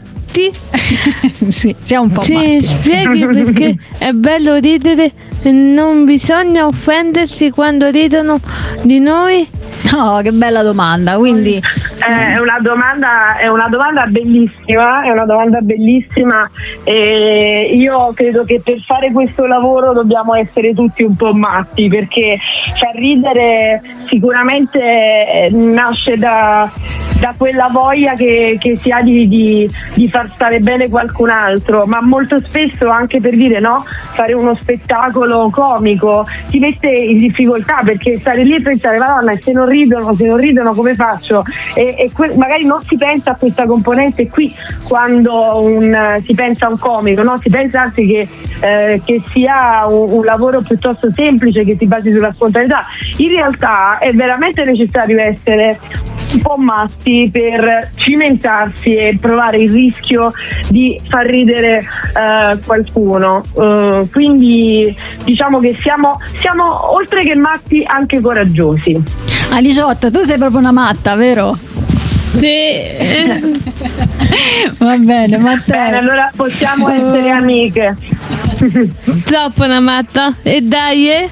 S2: Sì, siamo un po'
S6: Ci
S2: matti.
S6: spieghi perché è bello ridere e non bisogna offendersi quando ridono di noi?
S2: No, che bella domanda. Quindi
S10: È una domanda, è una domanda bellissima, è una domanda bellissima e io credo che per fare questo lavoro dobbiamo essere tutti un po' matti, perché far ridere sicuramente nasce da, da quella voglia che, che si ha di, di, di far stare bene qualcun altro, ma molto spesso anche per dire no, fare uno spettacolo comico ti mette in difficoltà, perché stare lì e pensare madonna, se non ridono, se non ridono come faccio? E, e que- magari non si pensa a questa componente qui quando un, si pensa a un comico, no? Si pensa anzi che, eh, che sia un, un lavoro piuttosto semplice, che si basi sulla spontaneità. In realtà è veramente necessario essere un po' matti per cimentarsi e provare il rischio di far ridere eh, qualcuno, uh, quindi diciamo che siamo, siamo oltre che matti anche coraggiosi.
S2: Aliciotta, tu sei proprio una matta, vero?
S6: Sì.
S2: Va bene, Matteo.
S10: Bene, allora possiamo essere amiche.
S6: Troppo una matta. E dai, eh?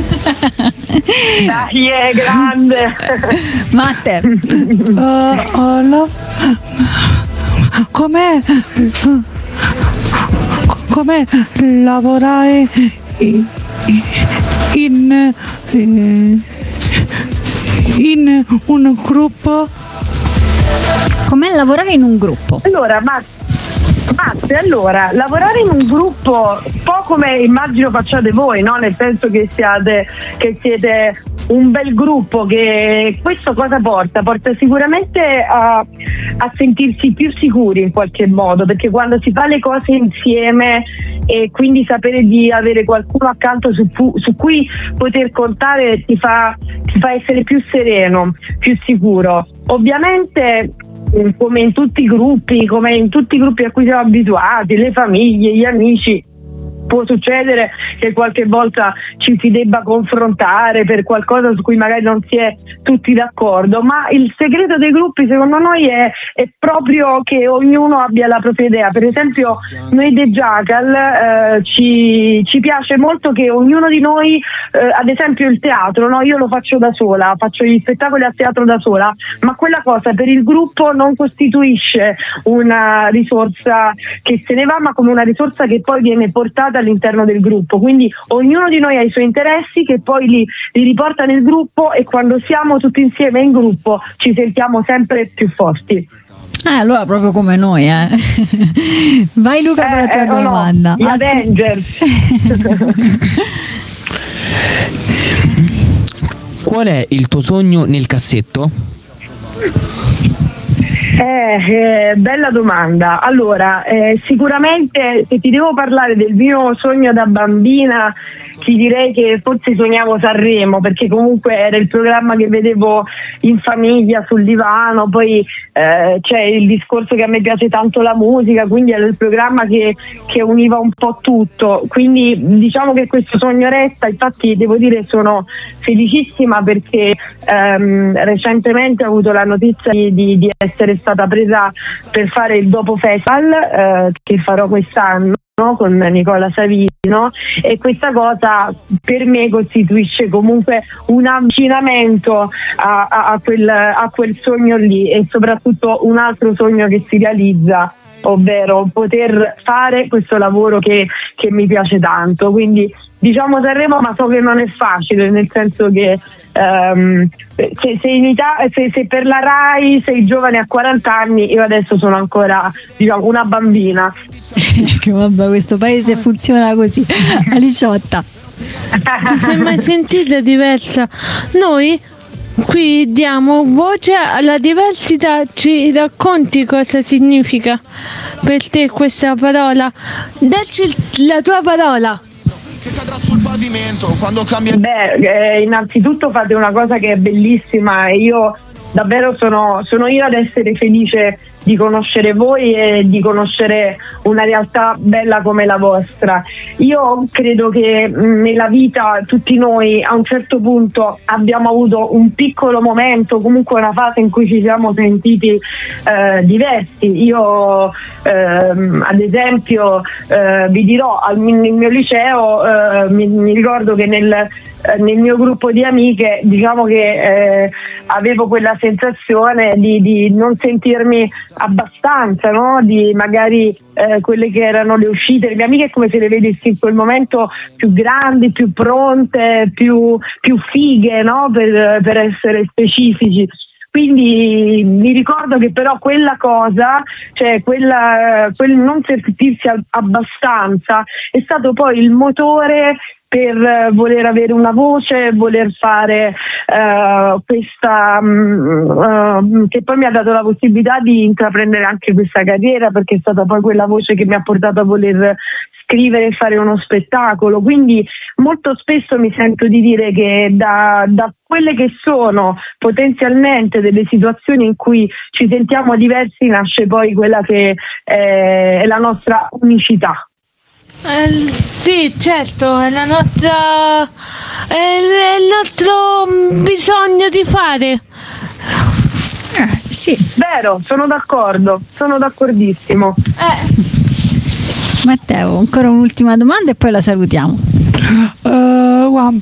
S10: Dai, è grande.
S2: Matte.
S4: Uh, oh, no. Com'è? Com'è lavorare in, in, in un gruppo?
S2: Com'è lavorare in un gruppo?
S10: Allora, ma Matte, allora, lavorare in un gruppo, un po' come immagino facciate voi, no? Nel senso che siate, che siete un bel gruppo, che questo cosa porta? Porta sicuramente a, a sentirsi più sicuri in qualche modo, perché quando si fa le cose insieme e quindi sapere di avere qualcuno accanto su, su cui poter contare ti fa, ti fa essere più sereno, più sicuro. Ovviamente, come in tutti i gruppi, come in tutti i gruppi a cui siamo abituati, le famiglie, gli amici, può succedere che qualche volta ci si debba confrontare per qualcosa su cui magari non si è tutti d'accordo, ma il segreto dei gruppi secondo noi è, è proprio che ognuno abbia la propria idea. Per esempio noi dei Jackal eh, ci, ci piace molto che ognuno di noi, eh, ad esempio il teatro, no? Io lo faccio da sola, faccio gli spettacoli a teatro da sola, ma quella cosa per il gruppo non costituisce una risorsa che se ne va, ma come una risorsa che poi viene portata all'interno del gruppo. Quindi ognuno di noi ha i suoi interessi che poi li, li riporta nel gruppo, e quando siamo tutti insieme in gruppo ci sentiamo sempre più forti.
S2: Eh, allora proprio come noi, eh. Vai Luca con
S10: eh,
S2: la tua
S10: eh,
S2: domanda.
S10: No, gli Avengers.
S5: Qual è il tuo sogno nel cassetto?
S10: Eh, eh, bella domanda. Allora, eh, sicuramente se ti devo parlare del mio sogno da bambina, ti direi che forse sognavo Sanremo, perché comunque era il programma che vedevo in famiglia sul divano. Poi eh, c'è il discorso che a me piace tanto la musica, quindi era il programma che, che univa un po' tutto. Quindi diciamo che questo sogno resta. Infatti devo dire sono felicissima perché ehm, recentemente ho avuto la notizia di, di, di essere stata presa per fare il Dopo Festival eh, che farò quest'anno, no? Con Nicola Savino, e questa cosa per me costituisce comunque un avvicinamento a, a, a, quel, a quel sogno lì, e soprattutto un altro sogno che si realizza, ovvero poter fare questo lavoro che, che mi piace tanto. Quindi diciamo Sanremo, ma so che non è facile, nel senso che um, se, se, in Italia, se, se per la Rai sei giovane a quaranta anni, io adesso sono ancora, diciamo, una bambina.
S2: Che vabbè, questo paese funziona così. Aliciotta,
S6: Ti sei mai sentita diversa? Noi qui diamo voce alla diversità. Ci racconti cosa significa per te questa parola? Dacci la tua parola.
S9: Che cadrà sul pavimento quando cambia.
S10: Beh, eh, innanzitutto fate una cosa che è bellissima, e io davvero sono, sono io ad essere felice di conoscere voi e di conoscere una realtà bella come la vostra. Io credo che mh, nella vita tutti noi a un certo punto abbiamo avuto un piccolo momento, comunque una fase in cui ci siamo sentiti eh, diversi. Io ehm, ad esempio eh, vi dirò, al, nel mio liceo eh, mi, mi ricordo che nel nel mio gruppo di amiche, diciamo che eh, avevo quella sensazione di, di non sentirmi abbastanza, no? Di magari eh, quelle che erano le uscite, le mie amiche, è come se le vedessi in quel momento più grandi, più pronte, più, più fighe, no? per, per essere specifici. Quindi mi ricordo che però quella cosa, cioè quella, quel non sentirsi abbastanza, è stato poi il motore per voler avere una voce, voler fare uh, questa um, uh, che poi mi ha dato la possibilità di intraprendere anche questa carriera, perché è stata poi quella voce che mi ha portato a voler scrivere e fare uno spettacolo. Quindi molto spesso mi sento di dire che da, da quelle che sono potenzialmente delle situazioni in cui ci sentiamo diversi nasce poi quella che è, è la nostra unicità.
S6: Eh, sì, certo, è la nostra è il nostro bisogno di fare.
S2: Eh, Sì.
S10: Vero, sono d'accordo, sono d'accordissimo.
S2: Eh. Matteo, ancora un'ultima domanda e poi la salutiamo.
S4: Uh, guarda,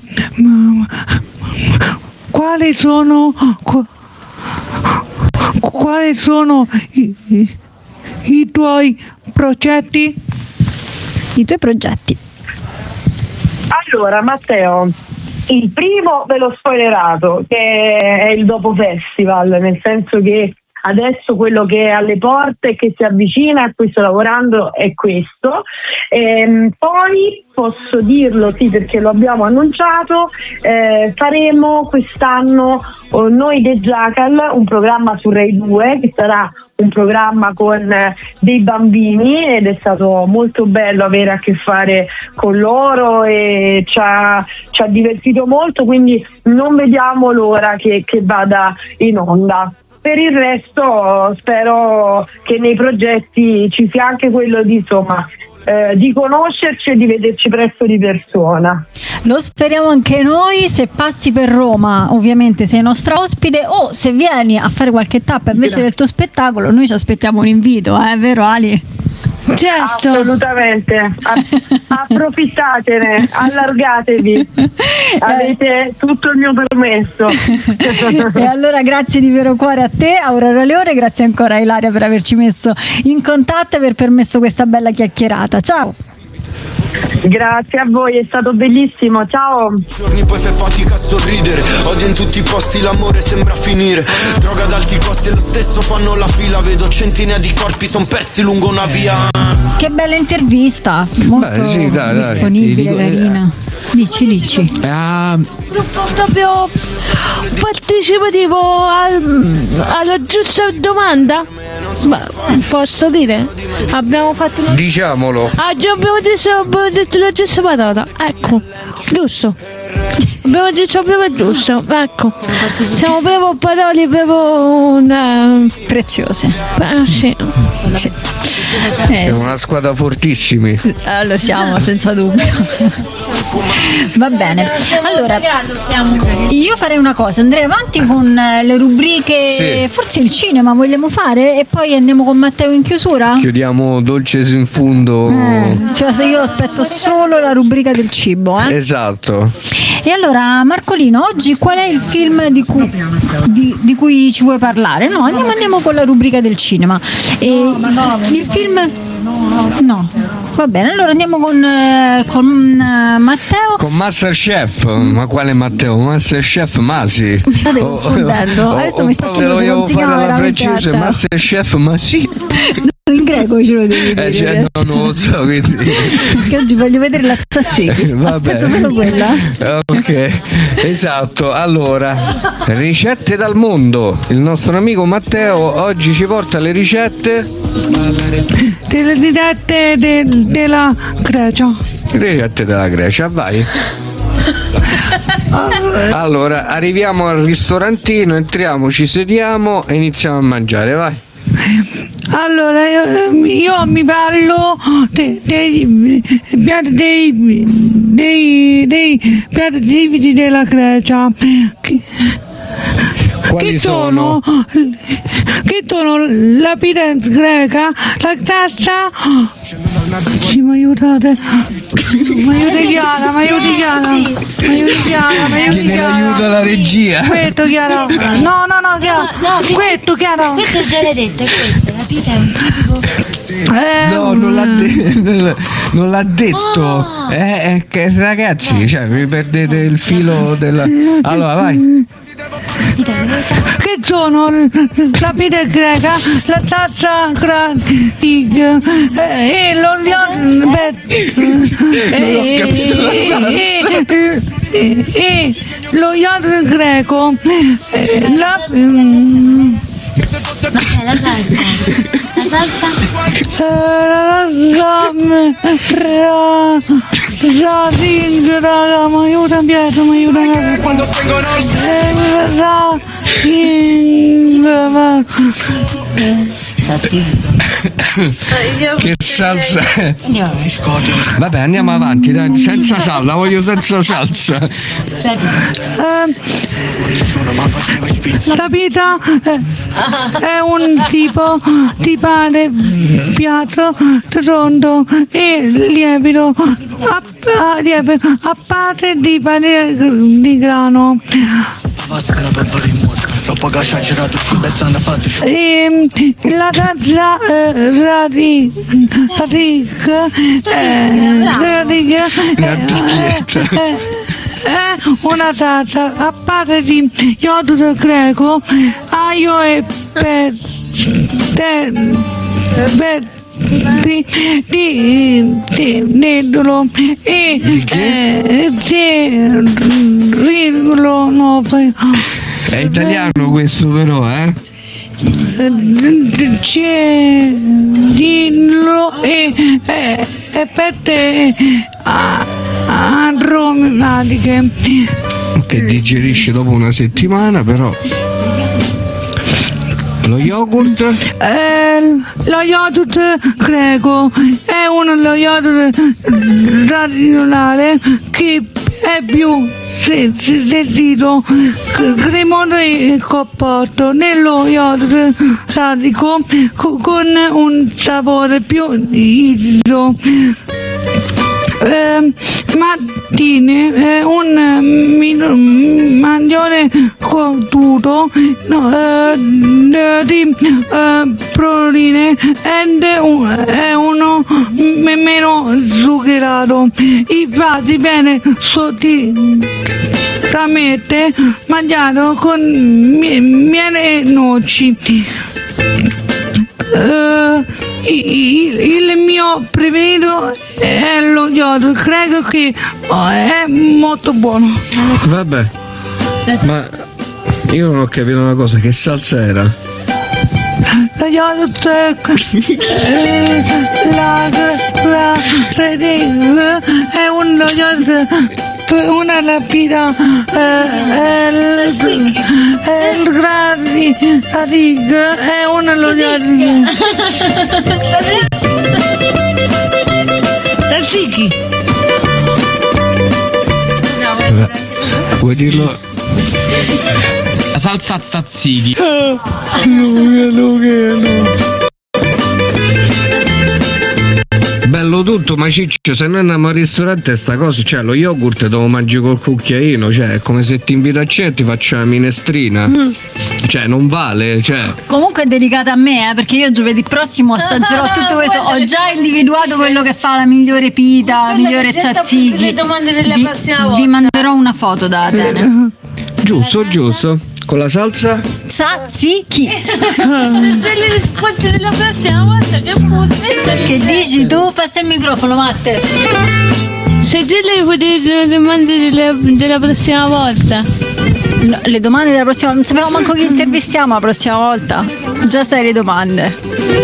S4: quali sono qu- quali sono i, i, i tuoi progetti?
S2: I tuoi progetti?
S10: Allora, Matteo, il primo ve l'ho spoilerato, che è il dopo festival, nel senso che adesso quello che è alle porte e che si avvicina, a cui sto lavorando, è questo. Ehm, poi posso dirlo, sì, perché lo abbiamo annunciato, eh, faremo quest'anno oh, Noi dei Jackal, un programma su Rai due, che sarà un programma con eh, dei bambini, ed è stato molto bello avere a che fare con loro e ci ha, ci ha divertito molto, quindi non vediamo l'ora che, che vada in onda. Per il resto spero che nei progetti ci sia anche quello di, insomma, eh, di conoscerci e di vederci presto di persona.
S2: Lo speriamo anche noi. Se passi per Roma, ovviamente sei nostra ospite, o se vieni a fare qualche tappa invece del tuo spettacolo, noi ci aspettiamo un invito, eh, vero Ali?
S10: Certo. Assolutamente. A- approfittatene, allargatevi. Avete tutto il mio permesso.
S2: E allora grazie di vero cuore a te, Aurora Leone, grazie ancora a Ilaria per averci messo in contatto e aver permesso questa bella chiacchierata. Ciao.
S10: Grazie a voi, è stato bellissimo, ciao.
S7: Giorni poi fai fatica a sorridere. Oggi in tutti i posti l'amore sembra finire. Droga ad alti costi e lo stesso fanno la fila. Vedo centinaia di corpi son persi lungo una via.
S2: Che bella intervista, molto
S3: Beh, sì, dai, dai,
S2: disponibile,
S3: ti dico-
S2: carina. Dici, dici.
S5: Ah,
S6: Proprio partecipativo al- alla giusta domanda. Ma posso dire? Abbiamo fatto una...
S3: Diciamolo.
S6: Ah, già abbiamo detto, abbiamo detto la giusta parola. Ecco, giusto. Abbiamo detto proprio giusto. Ecco. Siamo proprio parole proprio una...
S2: Preziose.
S6: Eh, sì.
S2: Sì.
S3: È
S2: Eh, sì.
S3: una squadra fortissimi.
S2: Eh, lo siamo, senza dubbio. Va bene. Allora, io farei una cosa, andrei avanti con eh, le rubriche,
S3: Sì.
S2: forse il cinema vogliamo fare, e poi andiamo con Matteo in chiusura?
S3: Chiudiamo dolces in fondo.
S2: Eh, cioè, se io aspetto solo la rubrica del cibo, eh.
S3: Esatto.
S2: E allora, Marcolino, oggi qual è il film di cui, di, di cui ci vuoi parlare? No, andiamo, andiamo con la rubrica del cinema. E il film... No, va bene, allora andiamo con, eh, con eh, Matteo.
S3: Con Masterchef, ma quale Matteo? Masterchef Masi.
S2: Mi state confondendo. Adesso mi sto chiedendo se
S3: volevo
S2: non si
S3: fare
S2: chiama
S3: alla
S2: veramente
S3: francese,
S2: Matteo.
S3: Masterchef Masi.
S2: In greco ce lo devi dire.
S3: Eh, cioè, no, non lo so, quindi.
S2: Perché oggi voglio vedere la tzatziki.
S3: Va
S2: Aspetta
S3: bene.
S2: solo quella.
S3: Ok, esatto. Allora, ricette dal mondo. Il nostro amico Matteo oggi ci porta le ricette.
S4: Delle dirette del- della Grecia.
S3: Le ricette della Grecia, vai. Allora, arriviamo al ristorantino, entriamo, ci sediamo e iniziamo a mangiare, vai.
S4: Allora, io, io mi parlo dei, dei piatti dei, dei, dei piatti tipici della Grecia. Che,
S3: Quali
S4: che
S3: sono?
S4: Che sono la pita greca, la tazza. Sì, mi aiutate. Mi aiuti Chiara, mi aiuti Chiara. Mi aiuti Chiara, mi aiuti
S3: Chiede
S4: Chiara.
S3: l'aiuto alla regia.
S4: Questo Chiara. No, no, no, Chiara. Questo Chiara.
S11: Questo già l'hai detto, è questo, la pizza è un tipico.
S4: Eh,
S3: No, non l'ha, de- non l'ha detto. Eh, eh, che ragazzi, cioè, vi perdete il filo della. Allora, vai.
S4: Che sono la pita greca, la tazza gratica e l'olio
S3: ho capito la salsa.
S4: e lo yogurt greco, eh, la mm,
S11: Vabbè, la salsa. La salsa?
S4: eh, la la ra ra ding ra ma aiuta Pietro, ma aiuta
S8: Quando spengono il
S4: Eh, ra ding ma
S11: Salsina.
S3: Che salsa è? Vabbè, andiamo avanti, dai, senza salsa, la voglio senza salsa.
S4: Eh, la pita è un tipo di pane piatto rondo e lievito a, a, lievito, a parte di pane di grano. E la tazza eh, radic radic eh, radic eh, eh, è una tazza a parte di yogurt greco, aglio e pepe di di di nedolo e eh, di rigolo no
S3: è italiano questo però, eh?
S4: C'è dillo e e, e pette aromatiche
S3: che digerisce dopo una settimana, però. Lo yogurt?
S4: Eh, lo yogurt greco è uno lo yogurt tradizionale che è più sentito cremoso e compotto nello yogurt radico con un sapore più ibrido. Eh, mattine è un min- mangione cottuto no, eh, di eh, proteine ed un, è uno m- meno zuccherato. Infatti viene solitamente mangiato con mie- miele e noci. Uh, il, il mio preferito è lo yogurt, credo che oh, è molto buono.
S3: Vabbè, ma io non ho capito una cosa, che salsa era?
S4: Lo yogurt eh, la la è un lo yogurt una lapida eh, il, il gradi radic è una lo yogurt
S6: Tzatziki.
S3: Vuoi dirlo?
S5: La salsa tzatziki.
S3: Bello tutto, ma Ciccio, se noi andiamo al ristorante sta cosa, cioè lo yogurt te lo mangi col cucchiaino, cioè è come se ti invito a cena e ti faccio la minestrina. Cioè non vale, cioè.
S2: Comunque è dedicata a me, eh, perché io giovedì prossimo assaggerò tutto questo. Ho già individuato quello che fa la migliore pita, la migliore tzatziki.
S6: Le domande della
S2: vi,
S6: prossima volta.
S2: vi manderò una foto da Atene.
S3: Giusto, giusto. Con la salsa?
S2: Tzatziki.
S6: Le risposte della prossima volta che fosse.
S2: Che dici tu? Passa il microfono, Matte.
S6: Se te le potete le domande della, della prossima volta.
S2: No, le domande della prossima volta. Non sappiamo manco chi intervistiamo la prossima volta. Già sai le domande.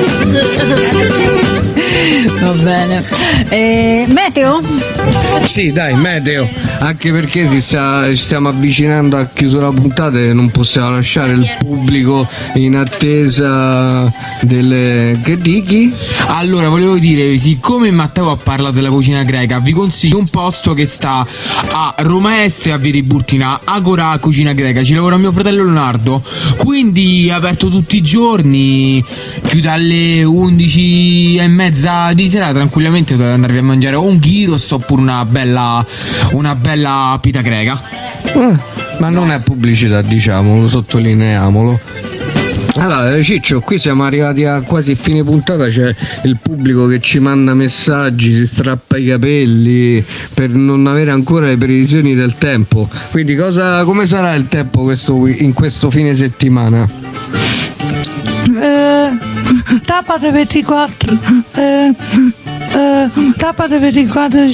S2: Va bene. E, meteo?
S3: Sì, dai, meteo. Anche perché si sta, ci stiamo avvicinando a chiusura puntata e non possiamo lasciare il pubblico in attesa delle. Che dichi?
S5: Allora, volevo dire, siccome Matteo ha parlato della cucina greca, vi consiglio un posto che sta a Roma Est e a Via di Burtina, Agora Cucina Greca. Ci lavora mio fratello Leonardo, quindi è aperto tutti i giorni, chiude alle undici e mezza di sera, tranquillamente potete andarvi a mangiare o un gyros oppure una bella una bella pita greca.
S3: Eh, ma non è pubblicità, diciamolo, sottolineiamolo. Allora Ciccio, qui siamo arrivati a quasi fine puntata, c'è il pubblico che ci manda messaggi, si strappa i capelli per non avere ancora le previsioni del tempo. Quindi cosa, come sarà il tempo questo, in questo fine settimana?
S4: Eh, sabato ventiquattro eh, eh, sabato ventiquattro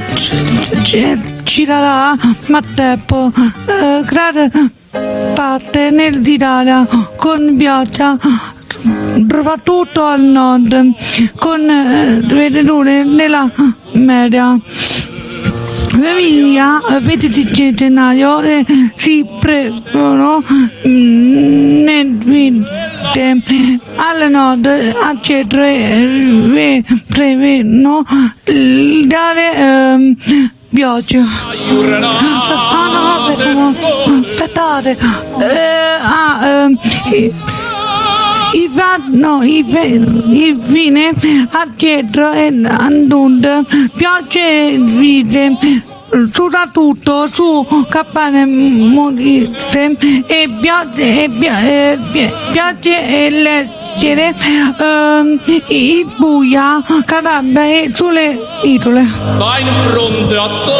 S4: girerà ma tempo eh, grande parte nell'Italia con pioggia soprattutto al nord con eh, temperature nella media. famiglia, venti gennaio, eh, si preparano mm, nel vinte alle nord a centre prevedono dare ehm, pioggia. Ah no, aspettate, eh, ah, ehm, i, i vanno i, i fine a dietro e andando piogge vite soprattutto su campane morite e piogge e piogge e leggere ehm, i buia Calabria e sulle isole.
S12: Stai in fronte a te,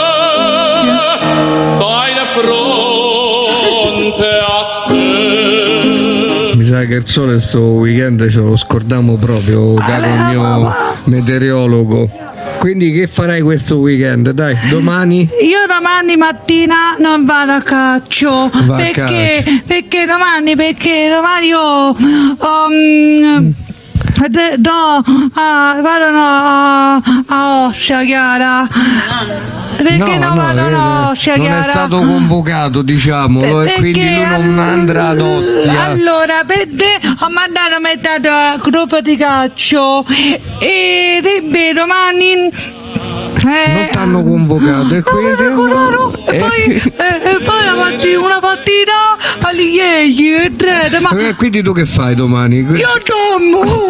S12: stai in fronte a te.
S3: Mi sa che il sole sto weekend ce lo scordiamo proprio, caro il mio meteorologo. Quindi che farai questo weekend? Dai, domani?
S4: Io domani mattina non vado a calcio.
S3: Va a
S4: perché,
S3: calcio.
S4: perché domani, perché domani io um, do, ah, vado no, a, a Ostia, Chiara. Perché
S3: no,
S4: non
S3: no,
S4: vado
S3: eh,
S4: a Ostia,
S3: non
S4: Chiara?
S3: è stato convocato, diciamolo, e quindi lui non andrà ad Ostia.
S4: Allora, per te ho mandato metà del gruppo di calcio e ripeto, domani
S3: non ti hanno convocato e quindi
S4: e poi, e, e poi la partita, una partita alle ieri e tre, ma
S3: e quindi tu che fai domani?
S4: io dormo.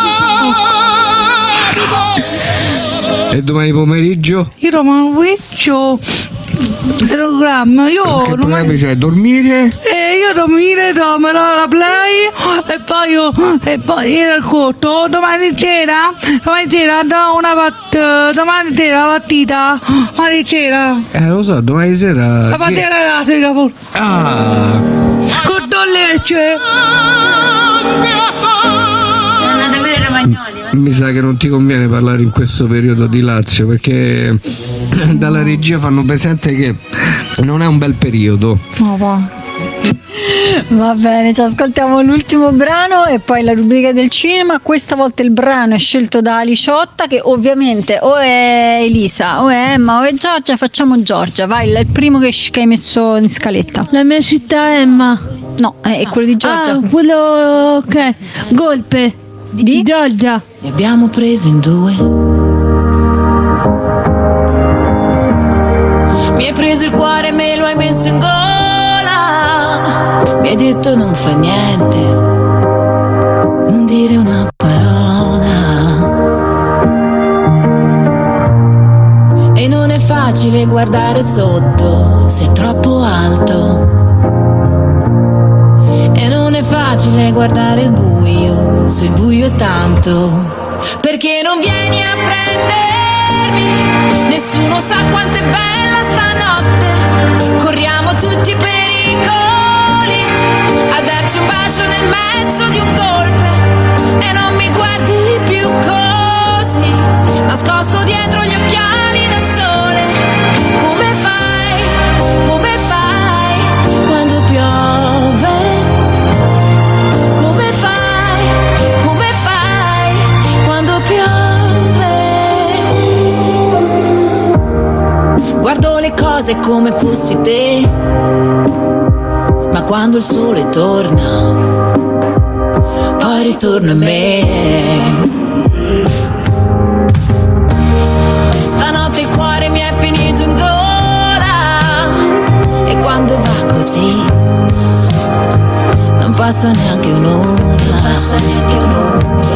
S3: E domani pomeriggio?
S4: Io domani pomeriggio programma, io
S3: che
S4: domani
S3: programmi c'è? Dormire?
S4: E io dormire, dormirò la play e poi io e poi io racconto domani sera, domani sera andrò una partita, domani sera la partita, domani sera.
S3: Eh lo so, domani sera.
S4: La partita della Singapore.
S3: Ah!
S4: Con Don Lecce.
S3: Mi sa che non ti conviene parlare in questo periodo di Lazio perché dalla regia fanno presente che non è un bel periodo.
S2: Oh, va. Va bene, ci ascoltiamo l'ultimo brano e poi la rubrica del cinema. Questa volta il brano è scelto da Ali Ciotta, che ovviamente o è Elisa o è Emma o è Giorgia. Facciamo Giorgia, vai, il primo che, che hai messo in scaletta.
S6: La mia città è Emma.
S2: No, è quello di Giorgia.
S6: Ah, quello ok, Golpe
S2: di,
S6: di Giorgia.
S13: Mi abbiamo preso in due. Mi hai preso il cuore e me lo hai messo in gola. Mi hai detto non fa niente, non dire una parola. E non è facile guardare sotto, sei troppo alto. E non è facile guardare il buio, se il buio è tanto. Perché non vieni a prendermi, nessuno sa quanto è bella stanotte. Corriamo tutti i pericoli, a darci un bacio nel mezzo di un golpe. E non mi guardi più così, nascosto dietro gli occhiali da sole. Come fai, come fai quando piove? Come fai, come fai quando piove? Guardo le cose come fossi te, ma quando il sole torna, poi ritorno in me. Stanotte il cuore mi è finito in gola, e quando va così non passa neanche un'ora, passa neanche un'ora.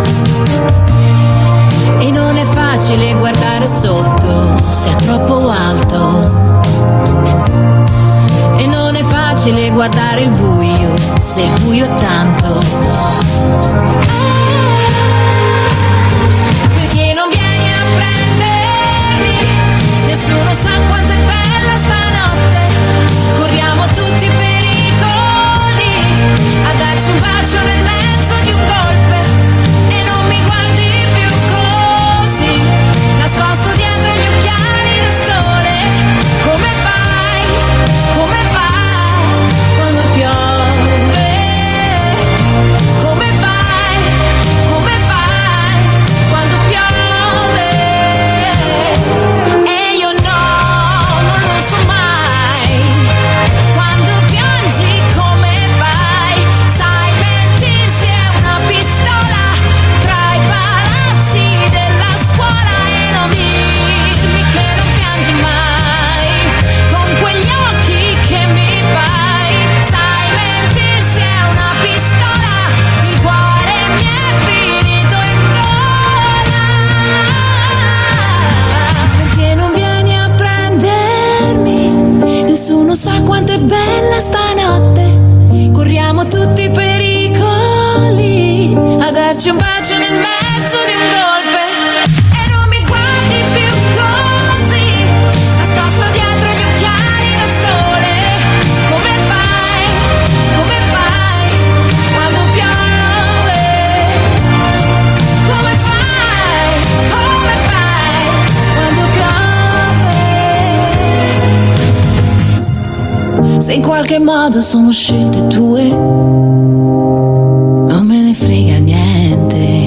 S13: E non è facile guardare sotto, se è troppo alto. E non è facile guardare il buio, se il buio è tanto. Perché non vieni a prendermi, nessuno sa quanto è bella stanotte. Corriamo tutti i pericoli, a darci un bacio nel mezzo di un golpe. E non mi guardi più così, nascosto dietro gli occhiali da sole. Come fai, come fai quando piove? Come fai, bella stanotte, corriamo tutti i pericoli, a darci un bacio nel mezzo di un golpe. E non mi guardi più così, nascosto dietro gli occhiali da sole. Come fai, come fai, quando piove? Come fai, come fai, quando piove? Se in qualche modo sono scelte tue, non me ne frega niente.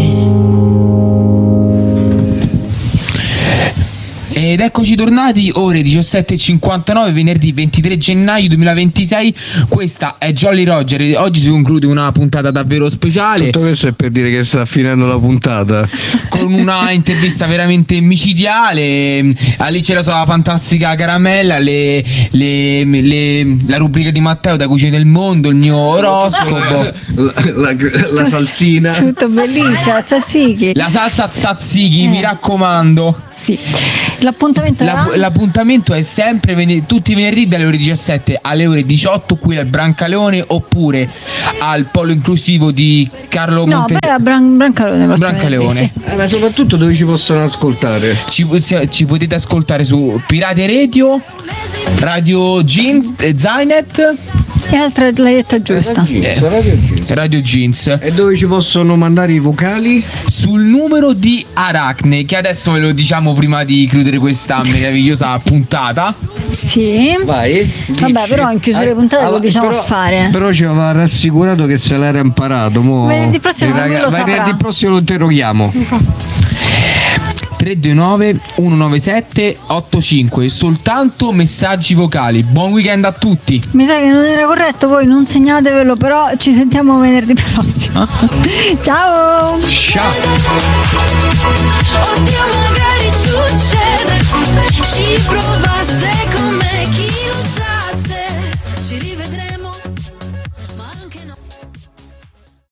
S5: Ed eccoci tornati, ore diciassette e cinquantanove, venerdì ventitré gennaio duemilaventisei. Questa è Jolly Roger e oggi si conclude una puntata davvero speciale.
S3: Tutto questo è per dire che sta finendo la puntata,
S5: con una intervista veramente micidiale. Lì c'è la sua fantastica caramella, le, le, le, la rubrica di Matteo da Cucine del Mondo, il mio oroscopo,
S3: la, la, la salsina,
S2: tutto bellissimo, tzatziki,
S5: la salsa tzatziki,
S2: eh.
S5: mi raccomando.
S2: Sì. L'appuntamento,
S5: La, l'appuntamento è sempre ven- tutti i venerdì dalle ore diciassette alle ore diciotto qui al Brancaleone, oppure al polo inclusivo di Carlo
S2: no,
S5: Monte...
S2: beh, a Bran- Brancaleone,
S5: Brancaleone.
S2: Sì.
S3: Eh, ma soprattutto dove ci possono ascoltare?
S5: Ci, ci potete ascoltare su Pirate Radio, Radio Jeans, eh, Zainet
S2: e altre l'hai detta giusta.
S3: Jeans, Radio Jeans.
S5: Radio Jeans.
S3: E dove ci possono mandare i vocali?
S5: Sul numero di Aracne, che adesso ve lo diciamo prima di chiudere questa meravigliosa puntata.
S2: Sì.
S3: Vai.
S2: Vabbè,
S3: dici.
S2: però in chiusura di
S3: Ah,
S2: puntata
S3: ah,
S2: lo diciamo
S3: però,
S2: a fare.
S3: Però ci aveva rassicurato che se l'era imparato. Mo
S2: Venerdì prossimo
S3: raga,
S2: lui lo saprà.
S3: venerdì prossimo lo interroghiamo.
S5: tre due nove uno nove sette otto cinque, soltanto messaggi vocali. Buon weekend a tutti.
S2: Mi sa che non era corretto, voi non segnatevelo, però ci sentiamo venerdì prossimo. Ciao.
S5: Ciao.